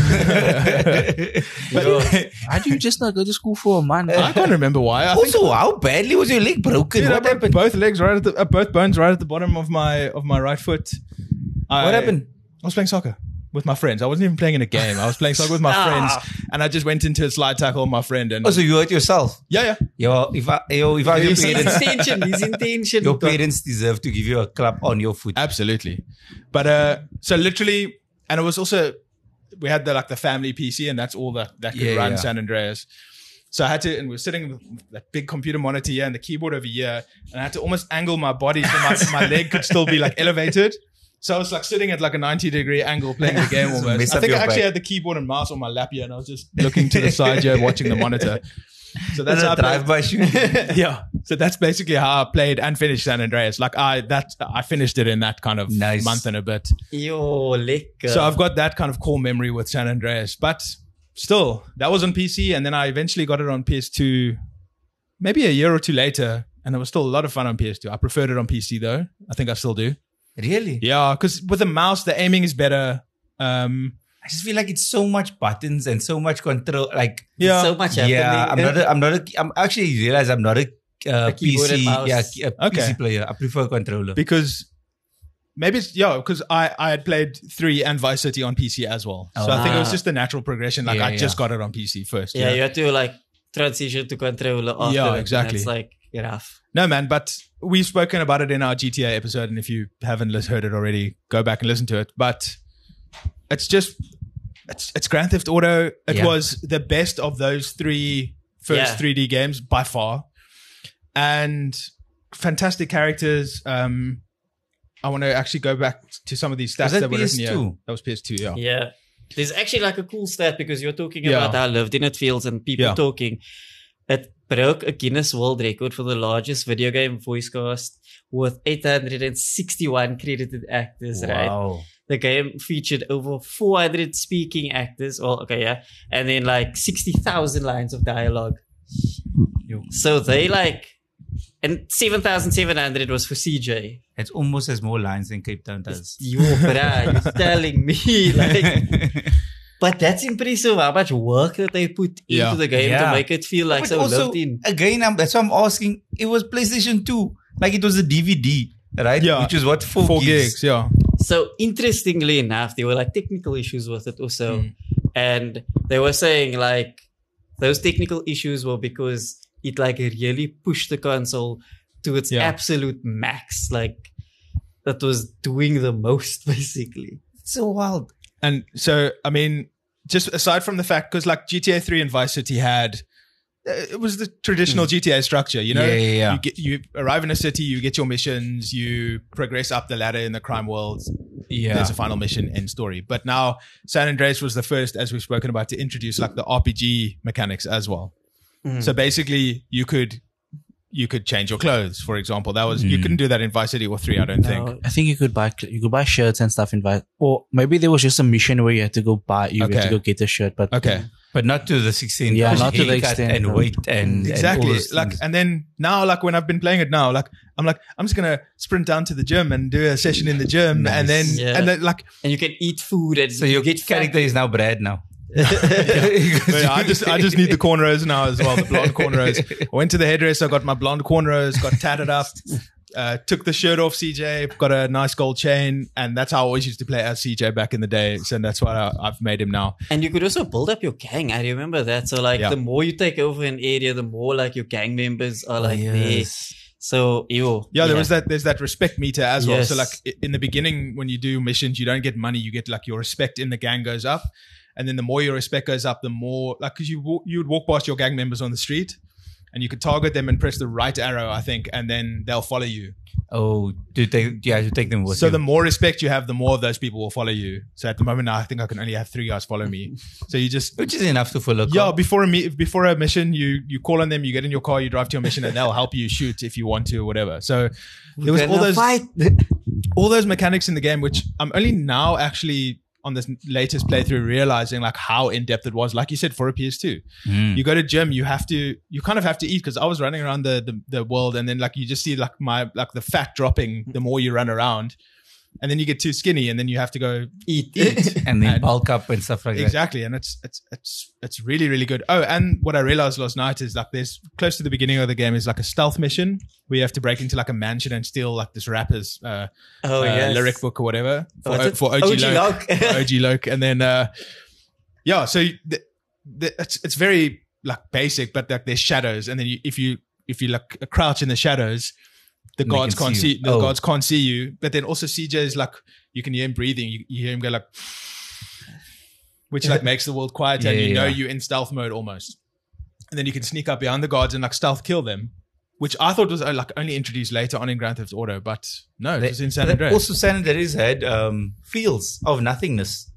Why do you just not go to school for a month? I can't remember why. Also, how badly was your leg broken? Dude, What happened? Both legs right at the both bones right at the bottom of my right foot. What happened? I was playing soccer with my friends. I wasn't even playing in a game. I was playing soccer with my friends, and I just went into a slide tackle with my friend. And so you hurt yourself? Yeah. Yo, if I your parents, His intention. Your parents deserve to give you a clap on your foot. Absolutely. But so literally, and it was also, we had the family PC, and that's all that could run San Andreas. So I had to, and we were sitting with that big computer monitor here and the keyboard over here, and I had to almost angle my body so my leg could still be like elevated. So I was like sitting at like a 90-degree angle playing the game almost. I think I actually had the keyboard and mouse on my lap here, and I was just looking to the side here watching the monitor. So that's how I drive-by shooting. yeah. So that's basically how I played and finished San Andreas. Like I finished it in that kind of month and a bit. Yo, lekker. So I've got that kind of core memory with San Andreas, but still, that was on PC, and then I eventually got it on PS2 maybe a year or two later, and it was still a lot of fun on PS2. I preferred it on PC though. I think I still do. Really? Yeah, because with the mouse, the aiming is better. I just feel like it's so much buttons and so much control. Like so much happening. Yeah, I'm actually realize I'm not a PC. PC player. I prefer controller because maybe it's because I had played 3 and Vice City on PC as well. So I think it was just a natural progression. Like I just got it on PC first. Yeah, you had to like transition to controller after. Yeah, exactly. It's like rough. No, man, but we've spoken about it in our GTA episode, and if you haven't heard it already, go back and listen to it. But it's just it's Grand Theft Auto. It was the best of those 3 first 3D games by far, and fantastic characters. I want to actually go back to some of these stats that were written here. That was PS2, yeah. Yeah. There's actually like a cool stat because you're talking about how lived in it feels and people talking. It broke a Guinness World Record for the largest video game voice cast with 861 credited actors, right? The game featured over 400 speaking actors. And then like 60,000 lines of dialogue. So they like... And 7,700 was for CJ. It's almost as more lines than Cape Town does. You're telling me. Like, but that's impressive how much work that they put into the game to make it feel like but so also, lived in. Again, that's why I'm asking. It was PlayStation 2. Like it was a DVD, right? Yeah. Which is what, 4 gigs. Yeah. So interestingly enough, there were like technical issues with it also. And they were saying like those technical issues were because it like really pushed the console to its absolute max. Like that was doing the most basically. It's so wild. And so, I mean, just aside from the fact, because like GTA 3 and Vice City had, it was the traditional GTA structure, you know? You arrive in a city, you get your missions, you progress up the ladder in the crime world. There's a final mission, end story. But now San Andreas was the first, as we've spoken about, to introduce like the RPG mechanics as well. So basically, you could change your clothes, for example. That was you couldn't do that in Vice City or 3, I don't think. I think you could buy shirts and stuff in Vice, or maybe there was just a mission where you had to go had to go get a shirt, but but not to the 16. Yeah, not to the extent. And weight and exactly. And like, and then now, like when I've been playing it now, I'm just gonna sprint down to the gym and do a session in the gym, and then and you can eat food, and so your character is now Brad now. I just need the cornrows now as well, the blonde cornrows. I went to the hairdresser, got my blonde cornrows, got tatted up, took the shirt off CJ, got a nice gold chain, and that's how I always used to play as CJ back in the day. So that's why I've made him now. And you could also build up your gang. I remember that. So like the more you take over an area, the more like your gang members are like there. So there's that respect meter as well. So like in the beginning when you do missions, you don't get money, you get like your respect in the gang goes up. And then the more your respect goes up, the more, like, because you would walk past your gang members on the street and you could target them and press the right arrow, I think, and then they'll follow you. Oh, to take them with you. So the more respect you have, the more of those people will follow you. So at the moment now, I think I can only have 3 guys follow me. So you just... Which is enough to follow. Yeah, before a mission, you call on them, you get in your car, you drive to your mission, and they'll help you shoot if you want to or whatever. So there was all those mechanics in the game, which I'm only now actually... on this latest playthrough realizing like how in-depth it was. Like you said, for a PS2, you go to gym, you kind of have to eat, because I was running around the world and then like you just see like the fat dropping the more you run around, and then you get too skinny and then you have to go eat and then bulk up and stuff like that. Exactly. And it's really, really good. Oh, and what I realized last night is like there's close to the beginning of the game is like a stealth mission where you have to break into like a mansion and steal like this rapper's lyric book or whatever for OG Loke. OG Loke. And then so it's very like basic, but like there's shadows, and then if you like crouch in the shadows, the guards can't see. The guards can't see you. But then also CJ is like, you can hear him breathing. You hear him go like, which like makes the world quieter, and you know you're in stealth mode almost. And then you can sneak up behind the guards and like stealth kill them, which I thought was like only introduced later on in Grand Theft Auto, but no, it was in San Andreas. Also, San Andreas had fields of nothingness.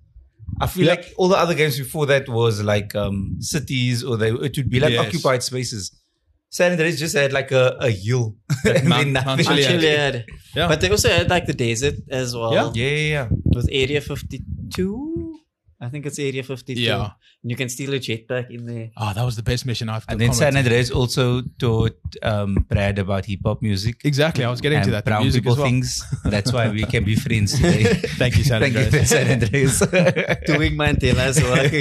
I feel like all the other games before that was like cities, or it would be like occupied spaces. San Andreas just had like a hill. Mount Chiliad. Yeah. But they also had like the desert as well. Yeah. With Area 52. I think it's Area 52. Yeah. And you can steal a jetpack in there. Oh, that was the best mission I've done. And then San Andreas also taught Brad about hip-hop music. Exactly. I was getting to that. Brown music people as well. things. That's why we can be friends today. Thank you, San Andreas. Thank you, San Andreas. Doing Mandela's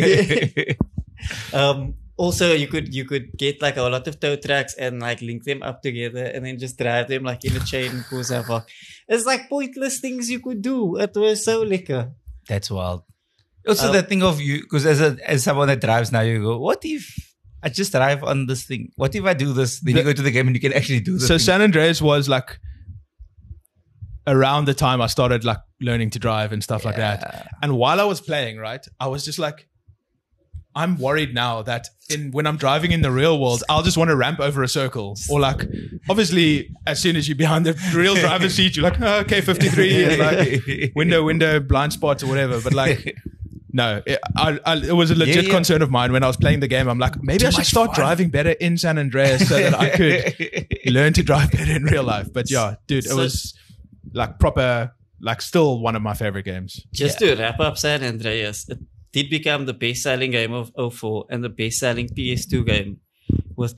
work. Also, you could get like a lot of tow trucks and like link them up together and then just drive them like in a chain. It's like pointless things you could do. It was so lekker. That's wild. Also, the thing of you, because as someone that drives now, you go, what if I just drive on this thing? What if I do this? Then you go to the game and you can actually do this. So San Andreas was like around the time I started like learning to drive and stuff like that. And while I was playing, right, I was just like, I'm worried now that when I'm driving in the real world, I'll just want to ramp over a circle. Or like, obviously, as soon as you're behind the real driver's seat, you're like, oh, okay, 53, and like window, blind spots or whatever. But like, no, it was a legit concern of mine when I was playing the game. I'm like, maybe I should start driving better in San Andreas so that I could learn to drive better in real life. But yeah, dude, it was like proper, like still one of my favorite games. Just to wrap up San Andreas, it did become the best-selling game of 2004 and the best-selling PS2 game with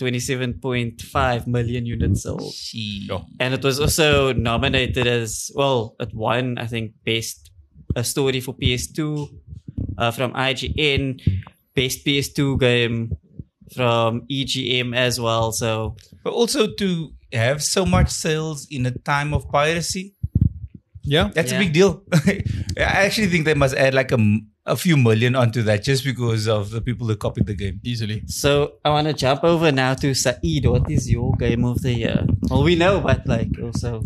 27.5 million units sold. And it was also nominated as, well, it won, I think, Best Story for PS2 from IGN, Best PS2 Game from EGM as well. So, but also to have so much sales in a time of piracy, that's a big deal. I actually think they must add like a few million onto that just because of the people who copied the game easily. So I want to jump over now to Saeed. What is your game of the year? Well, we know, but like also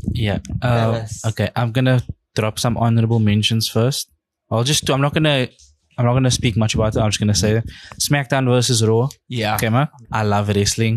okay, I'm gonna drop some honorable mentions first. I'm not gonna speak much about it. I'm just gonna say that SmackDown versus Raw. Came out. I love wrestling,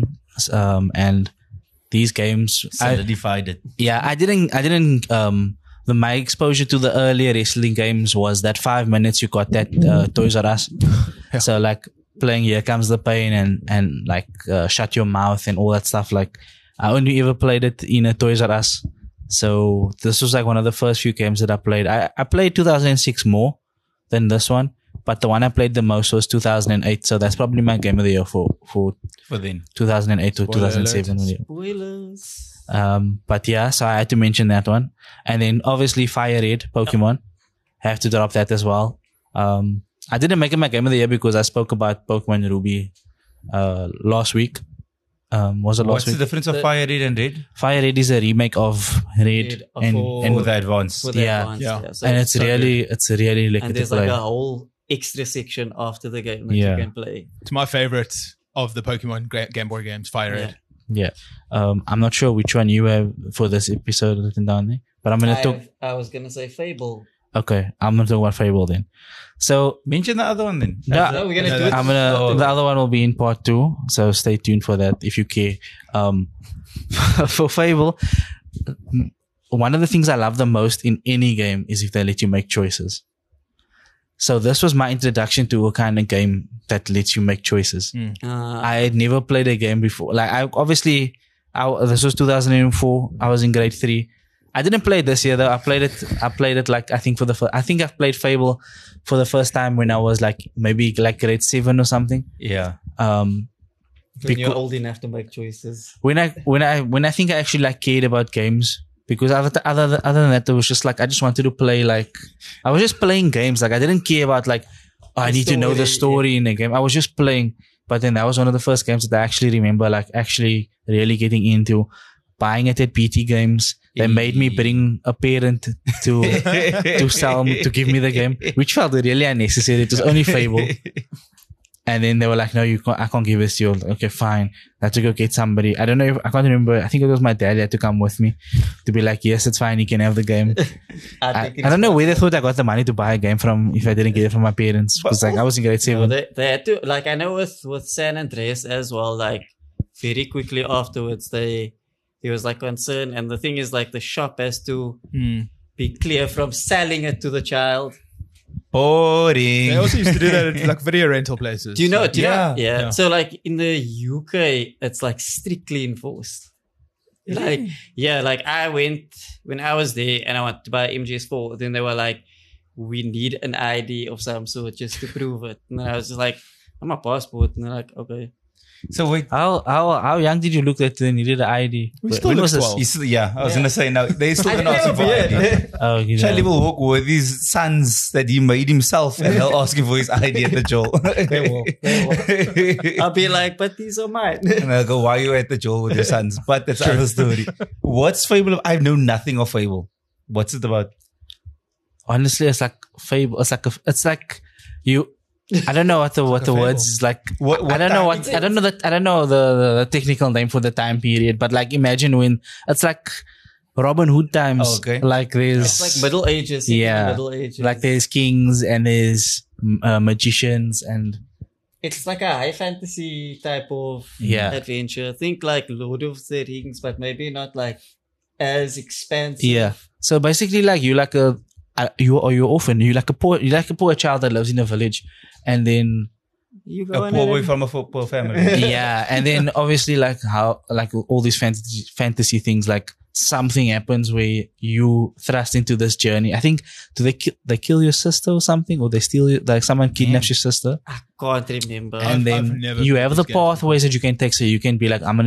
and these games solidified it. I didn't. My exposure to the earlier wrestling games was that 5 minutes you got that Toys R Us. So like playing Here Comes the Pain and like Shut Your Mouth and all that stuff. Like I only ever played it in a Toys R Us. So this was like one of the first few games that I played. I played 2006 more than this one, but the one I played the most was 2008. So that's probably my game of the year for then 2008 to 2007. Spoilers. But yeah, so I had to mention that one. And then obviously Fire Red, Pokemon. Have to drop that as well. I didn't make it my game of the year because I spoke about Pokemon Ruby last week. Was it last What's week? the difference of Fire Red and Red? Fire Red is a remake of Red and with the advance. So and it's really like, and there's like a whole extra section after the game that you can play. It's my favorite of the Pokemon Game Boy games, Fire Red. Yeah. I'm not sure which one you have for this episode written down there, but I'm gonna talk. I was gonna say Fable. Okay, I'm gonna talk about Fable then. So mention the other one then. No, we're gonna do it. The other one will be in part 2, so stay tuned for that if you care. For Fable, one of the things I love the most in any game is if they let you make choices. So this was my introduction to a kind of game that lets you make choices. I had never played a game before. Like this was 2004. I was in grade 3. I didn't play it this year though. I played it like I think I played Fable for the first time when I was like maybe like grade 7 or something. Yeah. When you're old enough to make choices. When I think I actually like cared about games. Because other than that, it was just like I just wanted to play. Like I was just playing games. Like I didn't care about like I need to know the story in a game. I was just playing. But then that was one of the first games that I actually remember, like actually really getting into. Buying it at BT Games. They made me bring a parent to give me the game, which felt really unnecessary. It was only Fable. And then they were like, no, I can't give this to you. Okay, fine. I had to go get somebody. I can't remember. I think it was my dad that had to come with me to be like, yes, it's fine. You can have the game. I don't know where they thought I got the money to buy a game from if I didn't get it from my parents. Because like I was in grade 7. No, they had to, like I know with San Andreas as well, like very quickly afterwards, there was like concern. And the thing is like the shop has to be clear from selling it to the child. Boring. They also used to do that at like video rental places. Do you know? So- Do you know? Yeah. Yeah. So like in the UK, it's like strictly enforced. Like, yeah, like I went when I was there and I wanted to buy MGS4. Then they were like, we need an ID of some sort just to prove it. And I was just like, I'm a passport. And they're like, okay. So wait, How young did you look that you needed an ID? We still When look was this? 12. you still, yeah, I was gonna say now they still I gonna ask you for didn't know, ID. yeah. Oh, you Charlie know. will walk with his sons that he made himself, and they'll ask him for his ID at the jail. I'll be like, but these are mine. And I'll go, why are you at the jail with your sons? But that's another story. What's Fable? I know nothing of Fable. What's it about? Honestly, it's like Fable. It's like you. I don't know what the words is like. What I don't know time what I don't know the technical name for the time period, but like imagine when it's like Robin Hood times. Oh, okay. Like there's It's like Middle Ages. Yeah. Middle Ages. like there's kings and there's magicians and It's like a high fantasy type of Yeah. adventure. Think like Lord of the Rings, but maybe not like as expansive. yeah. So basically, like you're orphan. You're like a poor child that lives in a village, and then You go A on poor and- boy from a poor family. yeah, and then obviously like how like all these fantasy things, like something happens where you thrust into this journey. I think they kill your sister or something, or they steal you, like someone kidnaps your sister, I can't remember. and I've then never you played have this the game. pathways that you can take. So you can be like, I'm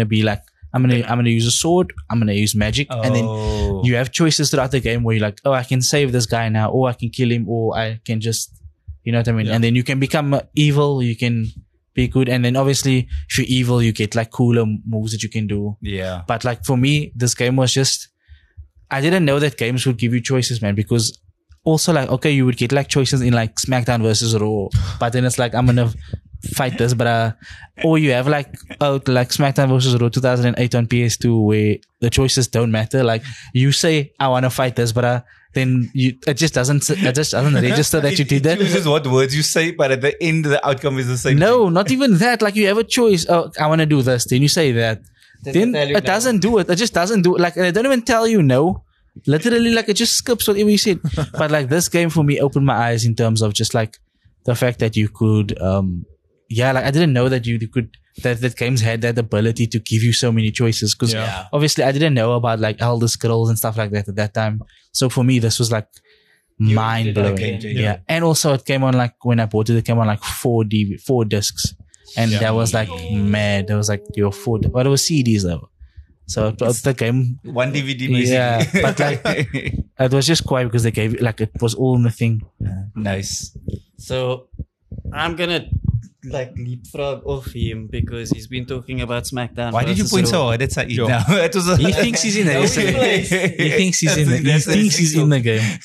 gonna use a sword, I'm gonna use magic, and then Oh. you have choices throughout the game where you're like, oh, I can save this guy now, or I can kill him, or I can just, you know what I mean? Yeah. And then you can become evil, you can be good. And then obviously, if you're evil, you get like cooler moves that you can do. Yeah. But like for me, this game was just, I didn't know that games would give you choices, man, because also like, okay, you would get like choices in like SmackDown versus Raw, but then it's like, I'm gonna fight this, but or you have like SmackDown versus Raw 2008 on PS2 where the choices don't matter. Like you say, I want to fight this, but then it just doesn't register that you did It that. chooses what words you say, but at the end, the outcome is the same. No, not even that. Like you have a choice. Oh, I want to do this. Then you say that. Then tell you it no. doesn't do it. It just doesn't do it. Like they don't even tell you no. Literally, like it just skips whatever you said. But like this game for me opened my eyes in terms of just like the fact that you could, like I didn't know that you could that games had that ability to give you so many choices. Because Yeah. obviously I didn't know about like Elder Scrolls and stuff like that at that time. So for me, this was like mind blowing. game changer. Yeah, and also it came on like when I bought it came on like 4 discs. And Yeah. that was like mad. That was like your food. But it was CDs though. So the game, One DVD basically. yeah. But like, it was just quiet because they gave it like it was all in the thing. Nice. So I'm gonna like leapfrog off him because he's been talking about SmackDown. Why did you versus point Raw. so hard at Saeed Sure. now? It was He thinks he's in the No, he plays. He thinks he's in the. He That's- thinks he's in the game.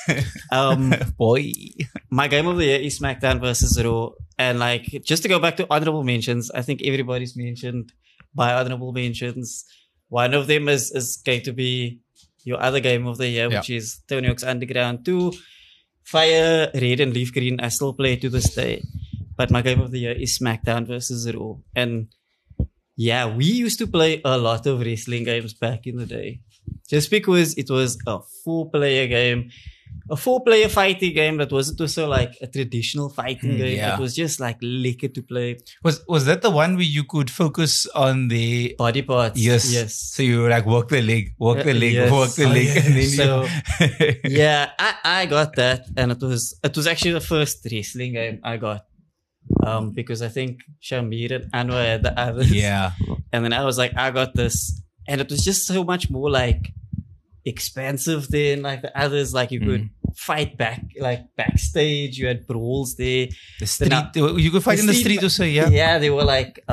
Boy. My game of the year is SmackDown versus Raw, and like just to go back to honorable mentions, I think everybody's mentioned by honorable mentions. One of them is going to be your other game of the year, which is Tony Hawk's Underground 2. Fire Red and Leaf Green, I still play to this day. But my game of the year is SmackDown versus Raw. And yeah, we used to play a lot of wrestling games back in the day. Just because it was a 4-player game. A 4-player fighting game that wasn't also like a traditional fighting game. yeah. It was just like liquor to play. Was that the one where you could focus on the Body parts. yes? Yes. So you like work the leg, Yes. work the leg, and then So you, yeah, I got that, and it was actually the first wrestling game I got. Because I think Shamir and Anwar had the others. yeah. And then I was like, I got this. And it was just so much more like expansive than like the others. Like you could fight back, like backstage. You had brawls there. The street, Now- you could fight the in the street- street also, yeah. Yeah, they were like,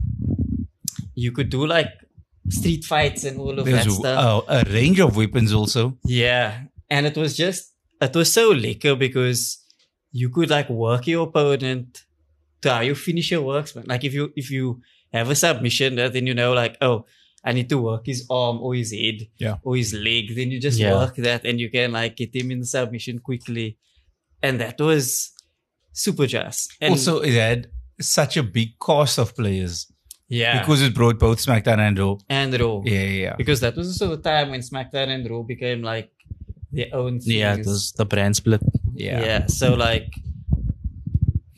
you could do like street fights and all of that There's stuff. a range of weapons also. Yeah. And it was so liquor because you could like work your opponent to how you finish your works, man. Like if you have a submission, then you know like, oh, I need to work his arm or his head or his leg. Then you just Yeah. work that and you can like get him in the submission quickly. And that was super just. And Also, it had such a big cast of players yeah. because it brought both SmackDown and Raw. and Raw. Yeah. Because that was also the time when SmackDown and Raw became like their own things. Yeah, it was the brand split. Yeah. Yeah. So like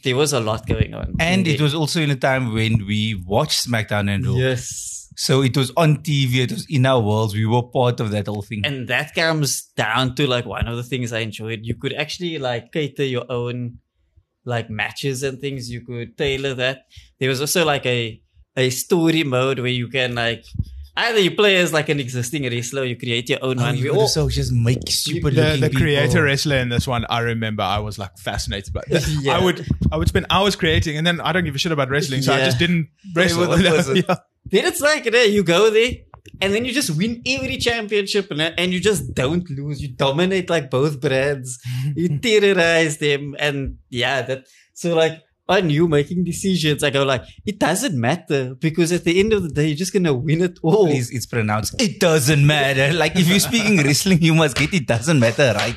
there was a lot going on. And it was also in a time when we watched SmackDown and Raw. Yes. So it was on TV, it was in our worlds, we were part of that whole thing. And that comes down to like one of the things I enjoyed. You could actually like cater your own like matches and things. You could tailor that. There was also like a story mode where you can like either you play as like an existing wrestler or you create your own one. You could also just make super looking the people. creator wrestler in this one, I remember I was like fascinated by it. Yeah. I would spend hours creating, and then I don't give a shit about wrestling, so I Yeah. just didn't wrestle. with the person. Yeah. Then it's like you go there and then you just win every championship and you just don't lose. You dominate like both brands. You terrorize them. And so like on you making decisions, I go like, it doesn't matter because at the end of the day, you're just going to win it all. Please, it's pronounced, it doesn't matter. Like if you're speaking wrestling, you must get it doesn't matter, right?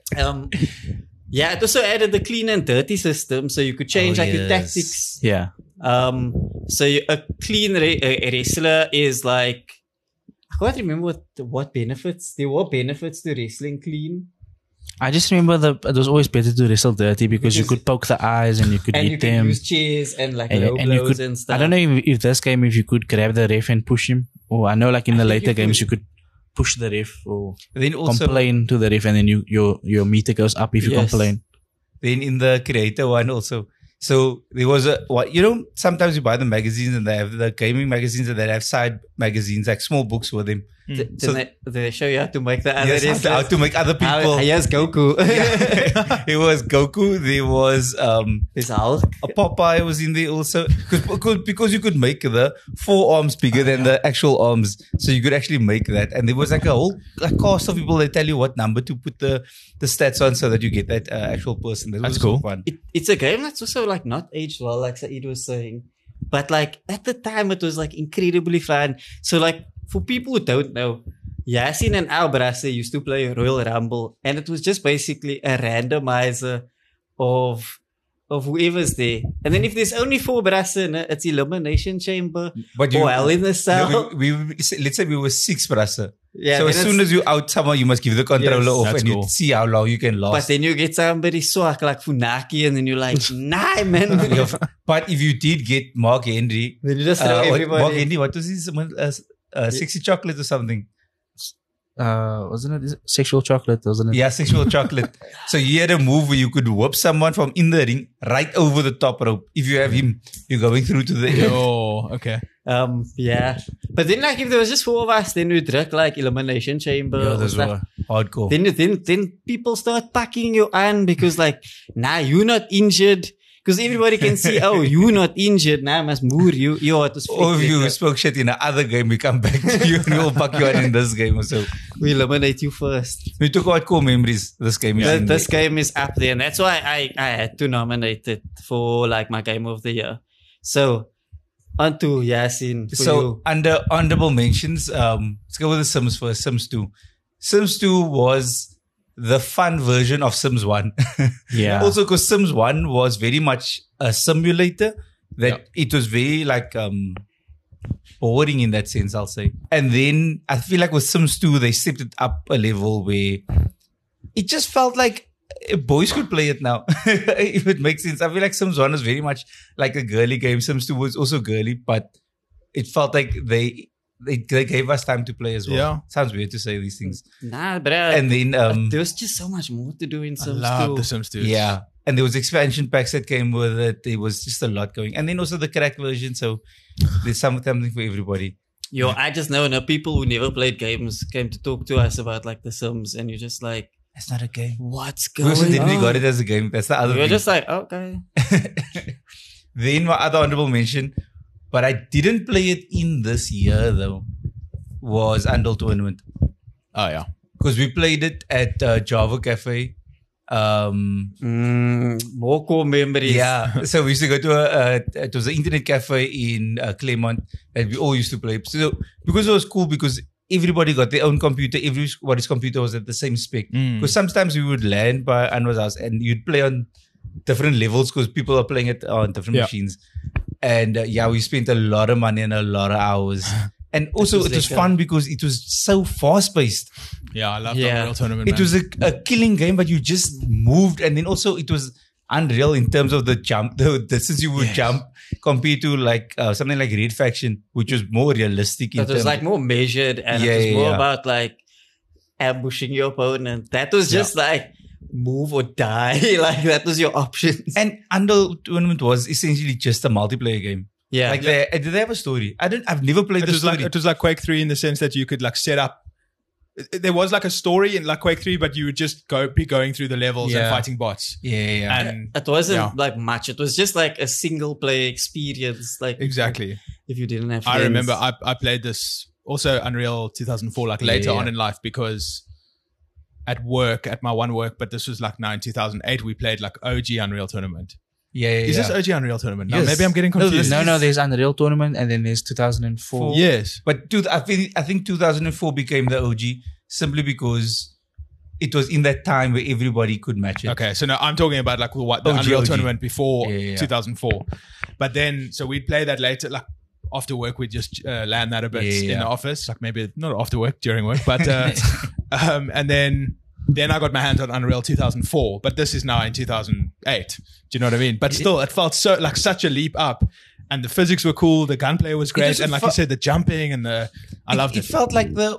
It also added the clean and dirty system. So you could change your tactics. Yeah. So a clean wrestler is like, I can't remember what benefits. There were benefits to wrestling clean. I just remember it was always better to wrestle dirty because you could poke the eyes and you could hit them. And you could use chairs and like low blows and stuff. I don't know if this game, if you could grab the ref and push him. Or I know like in the later games you could push the ref or then also, complain to the ref and then your meter goes up if you complain. Then in the creator one also. So there was sometimes you buy the magazines and they have the gaming magazines and they have side magazines, like small books with them. They show you how to make the other how to make other people. Yes, Goku. It was Goku. There was There's Hulk. a Popeye was in there also because you could make the 4 arms bigger than the actual arms, so you could actually make that. And there was like a whole cast of people that tell you what number to put the stats on so that you get that actual person. That was cool. Fun. It's a game that's also like not aged well, like Saeed was saying, but like at the time it was like incredibly fun. So like for people who don't know, Yasin and Al Brasse used to play Royal Rumble, and it was just basically a randomizer of whoever's there. And then if there's only 4 Brasse in it, it's Elimination Chamber or Hell in the Cell. Let's say we were 6 Brasse. Yeah, so as soon as you out someone, you must give the controller off and you see how long you can last. But then you get somebody swag like Funaki and then you're like, nah, man. But if you did get Mark Henry, then you just throw everybody. Mark Henry, what was his sexy chocolate or something? Wasn't it sexual chocolate? Wasn't it? Yeah, sexual chocolate. So you had a move where you could whip someone from in the ring right over the top rope. If you have him, you're going through to the end. Oh, okay. But then like if there was just 4 of us, then we'd drag like Elimination Chamber. Yeah, those were hardcore. Then people start packing you on because like, nah, you're not injured. Because everybody can see, oh, you're not injured. Now I must move you. Or if you spoke shit in another game, we come back to you and we'll pack you on in this game also. We eliminate you first. We took out cool memories. This game is this game is up there. And that's why I had to nominate it for like my game of the year. So, on to Yasin. So, under honorable mentions, let's go with the Sims first. Sims 2. Sims 2 was the fun version of Sims 1. Yeah. Also, because Sims 1 was very much a simulator that it was very like boring in that sense, I'll say. And then I feel like with Sims 2, they stepped it up a level where it just felt like boys could play it now. If it makes sense. I feel like Sims 1 was very much like a girly game. Sims 2 was also girly, but it felt like they gave us time to play as well. Yeah. Sounds weird to say these things. Nah, but and then there was just so much more to do in Sims 2. I love the Sims 2. Yeah. And there was expansion packs that came with it. There was just a lot going. And then also the cracked version. So there's something for everybody. I just know people who never played games came to talk to us about like the Sims, and you're just like, that's not a game. What's going on? We got it as a game. That's the other thing. We're just like, okay. Then my other honorable mention, but I didn't play it in this year though, was Unreal Tournament. Oh yeah. Because we played it at Java Cafe. More core memories. Yeah. So we used to go to it was an internet cafe in Claremont that we all used to play. So because it was cool because everybody got their own computer. Everybody's computer was at the same spec. Because sometimes we would land by Anwar's house and you'd play on different levels because people are playing it on different machines. And we spent a lot of money and a lot of hours. And also it was fun because it was so fast paced. Yeah, I love the Unreal Tournament. It was a killing game, but you just moved. And then also it was unreal in terms of the jump, the distance you would jump compared to like something like Red Faction, which was more realistic. It was like more measured and it was more about like ambushing your opponent. That was just like move or die. Like that was your options. And Unreal Tournament was essentially just a multiplayer game. Yeah. Like did they have a story? I've never played the story. It was like Quake 3 in the sense that you could like set up. There was like a story in like Quake 3, but you would just be going through the levels and fighting bots. Yeah. And it wasn't like much. It was just like a single player experience. Like exactly. If you didn't have friends. I remember I played this also Unreal 2004 like later on in life because at my one work, but this was like now in 2008, we played like OG Unreal Tournament. Is this OG Unreal Tournament? No, maybe I'm getting confused. No, there's Unreal Tournament and then there's 2004. Yes. But I think 2004 became the OG simply because it was in that time where everybody could match it. Okay, so now I'm talking about like the Unreal Tournament before 2004. But then, so we'd play that later, like after work, we'd just land that a bit in the office, like maybe not after work, during work, but and then I got my hands on Unreal 2004, but this is now in 2008. Do you know what I mean? But still, it felt so like such a leap up, and the physics were cool, the gunplay was great, and like you said, the jumping and I loved it. It felt like the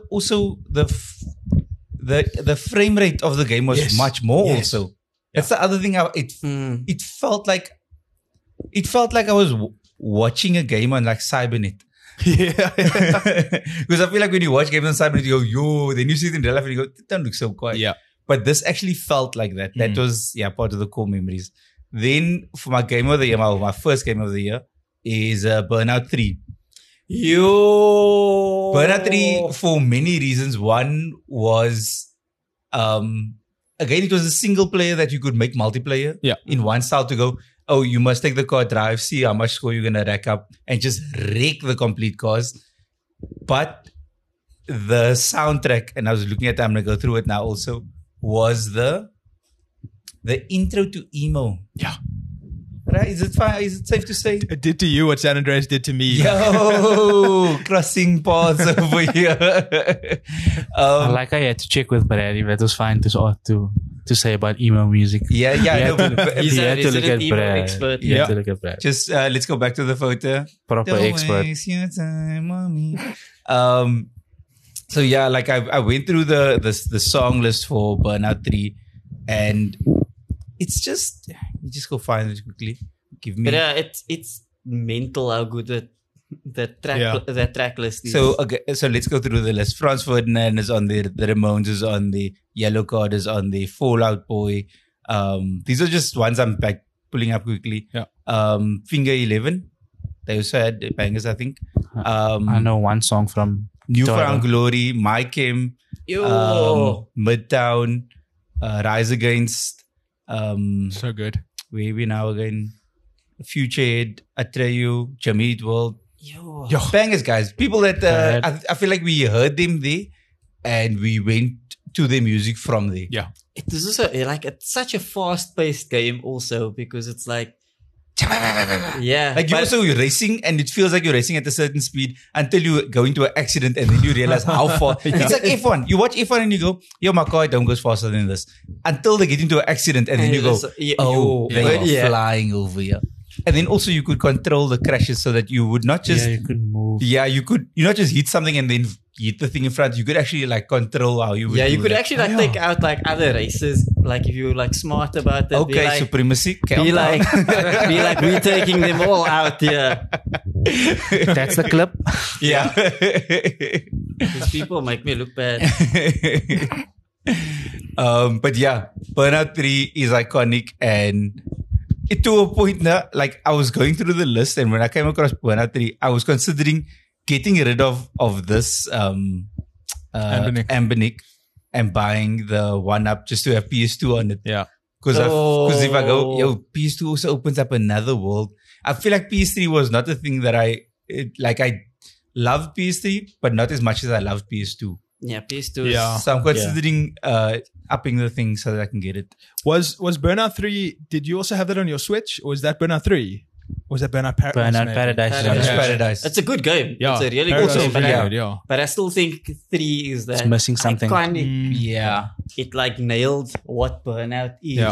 frame rate of the game was much more. Also, that's the other thing. It felt like I was watching a game on like Cybernet. Yeah. Because I feel like when you watch games on Cybernet, you go, yo, then you see it in real life and you go, it doesn't look so quiet. Yeah. But this actually felt like that. That was, part of the core memories. Then for my game of the year, my first game of the year is Burnout 3. Burnout 3 for many reasons. One was, again, it was a single player that you could make multiplayer in one style to go, oh, you must take the car, drive, see how much score you're going to rack up and just rake the complete cars. But the soundtrack, and I was looking at it, I'm going to go through it now also, was the intro to Emo. Yeah. Right? Is it fine? Is it safe to say? It did to you what San Andreas did to me. Yo, crossing paths over here. I had to check with Brad if it was fine to say about emo music. He's an emo expert. You have to look at Brad. Just let's go back to the photo. Proper Don't expert. Waste your time, mommy. So yeah, like I went through the song list for Burnout 3, and it's just go find it quickly. Give me. But it's mental how good that track list is. So let's go through the list. Franz Ferdinand is on there. The Ramones is on the Yellow Card is on the Fall Out Boy. These are just ones I'm pulling up quickly. Yeah. Finger 11. They also had bangers, I think. I know one song from Newfound Glory, My Chem, Midtown, Rise Against. So good. Where we now again? Futurehead, Atreyu, Jimmy Eat World. Yo. Bangers, guys. People that I feel like we heard them there and we went to their music from there. Yeah. It is also like it's such a fast-paced game also because it's like like you're also racing and it feels like you're racing at a certain speed until you go into an accident and then you realize how far. It's like F1. You watch F1 and you go, yo, my car don't go faster than this. Until they get into an accident and then you go, they're flying over here. And then also you could control the crashes so that you would not just... you could move. Yeah, you not just hit something and then hit the thing in front. You could actually like control how you would you could actually like take out like other races. Like if you're like smart about that. Okay, like, supremacy. Be like, we're taking them all out here. That's the clip. Yeah. These people make me look bad. But yeah, Burnout 3 is iconic, and it to a point now, like I was going through the list, and when I came across Burnout 3, I was considering getting rid of this Ambinic and buying the one up just to have PS2 on it. Yeah. Because if I go, PS2 also opens up another world. I feel like PS3 was not a thing that I loved PS3, but not as much as I loved PS2. Yeah, PS2. Yeah. So I'm considering upping the thing so that I can get it. Was Burnout 3, did you also have that on your Switch? Or was that Burnout 3? Or was that Burnout Paradise? Burnout Paradise. Paradise. It's a good game. Yeah. It's a really Paradise good game. Yeah. But I still think 3 is that it's missing something. iconic. Yeah. It like nailed what Burnout is. Yeah.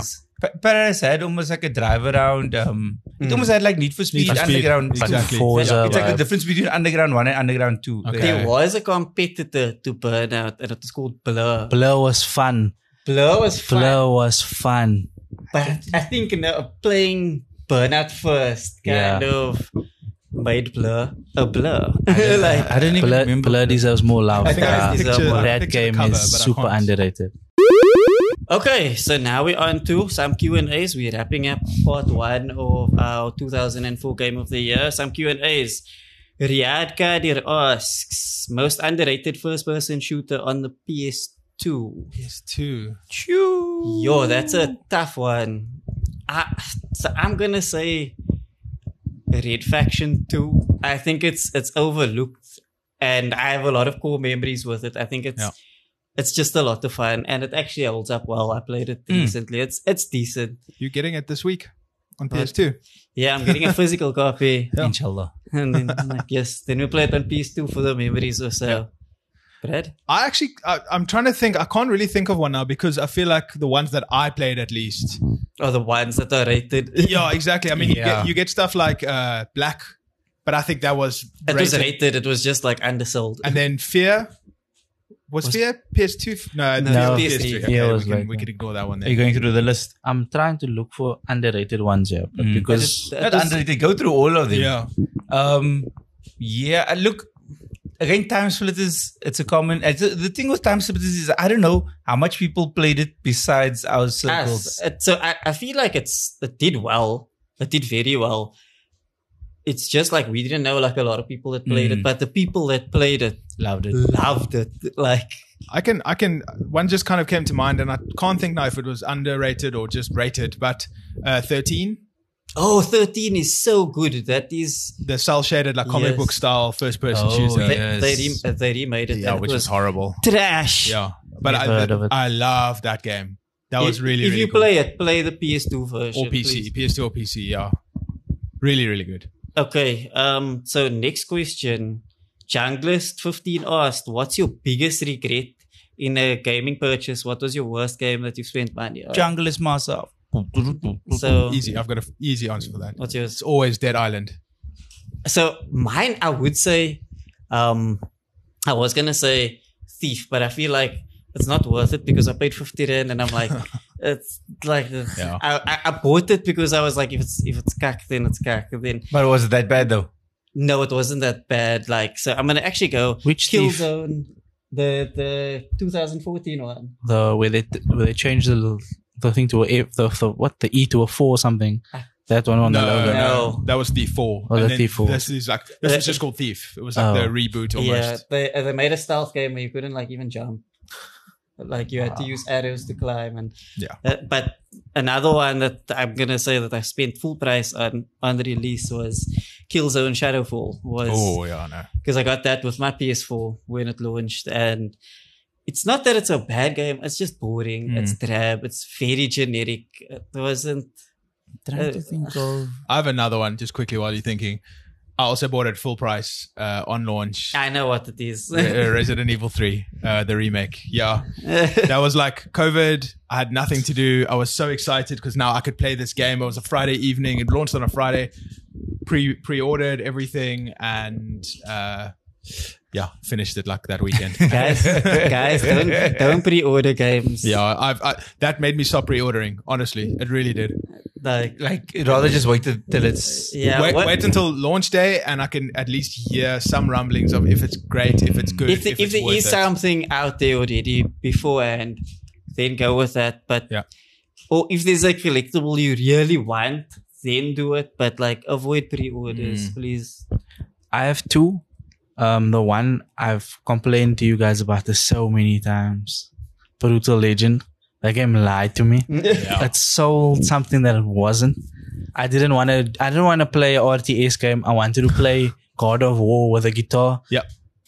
Paradise had almost like a drive around. It almost had like Need for Speed, Underground. Exactly. It's like the difference between Underground 1 and Underground 2. Okay. There was a competitor to Burnout, and it was called Blur. Blur was fun. Blur was fun. Blur was fun. But I think playing Burnout first kind of made Blur a Blur. Like, I don't even remember. Blur deserves more love. I think I That game cover, is but I super can't. underrated. okay, so now we're on to some Q&As. We're wrapping up part 1 of our 2004 Game of the Year. Some Q&As. Riyad Kadir asks, most underrated first-person shooter on the PS2. PS2. Yo, that's a tough one. So I'm gonna say Red Faction 2. I think it's overlooked, and I have a lot of cool memories with it. I think it's just a lot of fun, and it actually holds up well. I played it recently. It's decent. You're getting it this week on PS2. Yeah, I'm getting a physical copy. Inshallah. And then then we play it on PS2 for the memories or so. Yeah. Brad? I'm trying to think. I can't really think of one now because I feel like the ones that I played at least. Or the ones that are rated. Yeah, exactly. I mean, you get stuff like Black, but I think that was It was rated. It was just like undersold. And then Fear. Was Fear PS2? No, PS3. Okay, Yeah, it was we can ignore that one Are you then. going through the list? I'm trying to look for underrated ones here, but because Not underrated. Go through all of them. Yeah. Look, again, Time Splitters, it's a common. The thing with Time Splitters is I don't know how much people played it besides our circles. So I feel like it did well. It did very well. It's just like we didn't know like a lot of people that played it, but the people that played it Loved it. loved it. Like I can one just kind of came to mind and I can't think now if it was underrated or just rated, but 13. Oh, 13 is so good. That is The cell shaded like comic Yes. book style first person Oh, shooter. yeah. they remade it. Yeah, and which it was horrible. trash. Yeah. But Never heard of it. I love that game. That was really, If really you cool. play the PS2 version Or PC, please. PS2 or PC, yeah. Really, really good. Okay. So next question. Junglist 15 asked, "What's your biggest regret in a gaming purchase? What was your worst game that you spent money on?" Jungle is myself. So Easy. I've got an easy answer for that. what's yours? It's always Dead Island. So mine, I would say, I was gonna say Thief, but I feel like it's not worth it because I paid 50 rand, and I'm like, it's like Yeah. I bought it because I was like, if it's cack, then it's cack. And then But was it that bad though? no, it wasn't that bad. Like, so I'm gonna actually go Which Thief? Killzone, the 2014 one. where they changed the thing to the E to a 4 or something. That one on the logo. No. That was Thief 4. Oh, And the then Thief 4. This was just called Thief. It was like the reboot almost. Yeah, they made a stealth game where you couldn't like even jump. Like you had to use arrows to climb, and but another one that I'm gonna say that I spent full price on release was Killzone Shadowfall. Oh yeah, I know. Because I got that with my PS4 when it launched, and it's not that it's a bad game. It's just boring. It's drab. It's very generic. It wasn't. Trying to think of. I have another one just quickly while you're thinking. I also bought it full price on launch. I know what it is. Resident Evil 3, the remake. Yeah. That was like COVID. I had nothing to do. I was so excited because now I could play this game. It was a Friday evening. It launched on a Friday. Pre-ordered everything and finished it like that weekend. guys, don't pre-order games. Yeah, I that made me stop pre-ordering. Honestly, it really did. Like rather just wait till it's Wait until launch day, and I can at least hear some rumblings of if it's great, if it's good, if it's there worth is it. something out there already beforehand, then go with that. But or if there's a collectible you really want, then do it. But like avoid pre-orders, please. I have 2. The one I've complained to you guys about this so many times. Brutal Legend. That game lied to me. It sold something that it wasn't. I didn't want to play a RTS game. I wanted to play God of War with a guitar. Yep.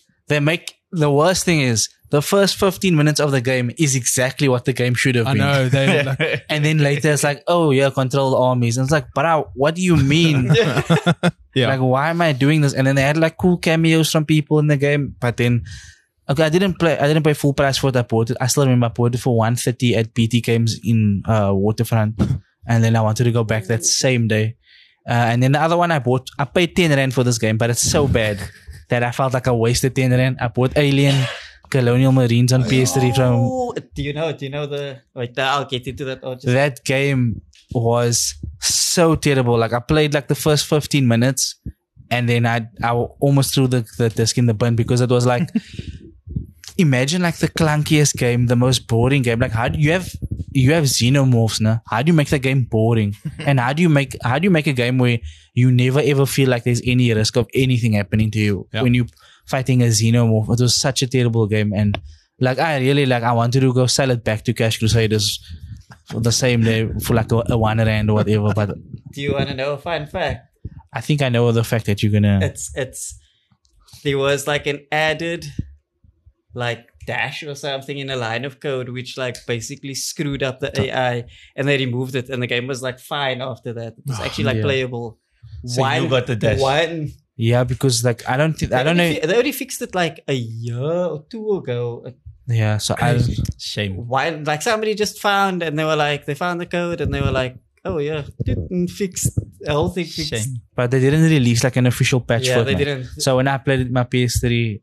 The worst thing is the first 15 minutes of the game is exactly what the game should have been. I know. They like, And then later it's like, oh yeah, control the armies. And it's like, but what do you mean? yeah. Like, why am I doing this? And then they had like cool cameos from people in the game. But then, okay, I didn't pay full price for it. I bought it. I still remember I bought it for 130 at BT Games in Waterfront. and then I wanted to go back that same day. And then the other one I paid 10 Rand for this game, but it's so bad that I felt like I wasted 10 Rand. I bought Alien Colonial Marines on PS3 from... Do you know the... Wait, I'll get into that. That game was so terrible. Like I played like the first 15 minutes and then I almost threw the disc in the bin because it was like... Imagine like the clunkiest game, the most boring game. Like how do you have xenomorphs now? How do you make the game boring? And how do you make a game where you never ever feel like there's any risk of anything happening to you when you fighting a xenomorph? It was such a terrible game, and like I wanted to go sell it back to Cash Crusaders for the same day for like a 1 Rand or whatever. But do you want to know a fun fact? I think I know the fact that you're gonna. It's there was like an added like dash or something in a line of code which like basically screwed up the AI, and they removed it and the game was like fine after that. It was actually like playable. So you got the dash. Yeah, because like I don't know. They only fixed it like a year or 2 ago. Yeah, so shame. Why? Like somebody just found, and they found the code, and they were like, "Oh yeah, fixed the whole thing." Fixed. Shame. But they didn't release like an official patch for it. Yeah, they didn't. So when I played it, my PS3.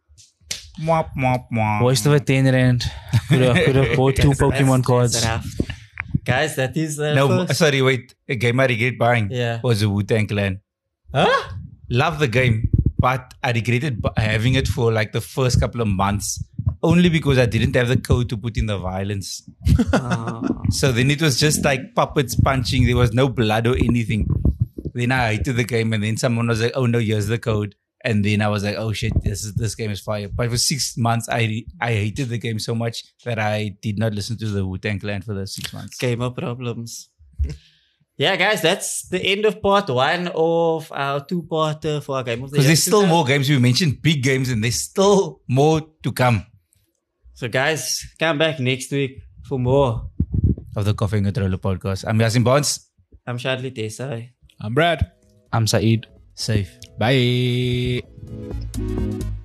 Waste of a 10 Rand. Could have bought 2 Pokemon cards. Guys, that is sorry, wait. A game I regret buying was a Wu-Tang Clan. Huh? Love the game, but I regretted having it for like the first couple of months. Only because I didn't have the code to put in the violence. So then it was just like puppets punching. There was no blood or anything. Then I hated the game, and then someone was like, "Oh no, here's the code." And then I was like, "Oh shit, this game is fire." But for 6 months, I hated the game so much that I did not listen to the Wu-Tang Clan for those 6 months. Gamer problems. Yeah, guys, that's the end of part 1 of our 2-parter for our Game of the Year. Because there's still more games. We mentioned big games, and there's still more to come. So, guys, come back next week for more of the Coffee and Controller podcast. I'm Yasin Bonds. I'm Shadley Desai. I'm Brad. I'm Saeed. Safe. Bye.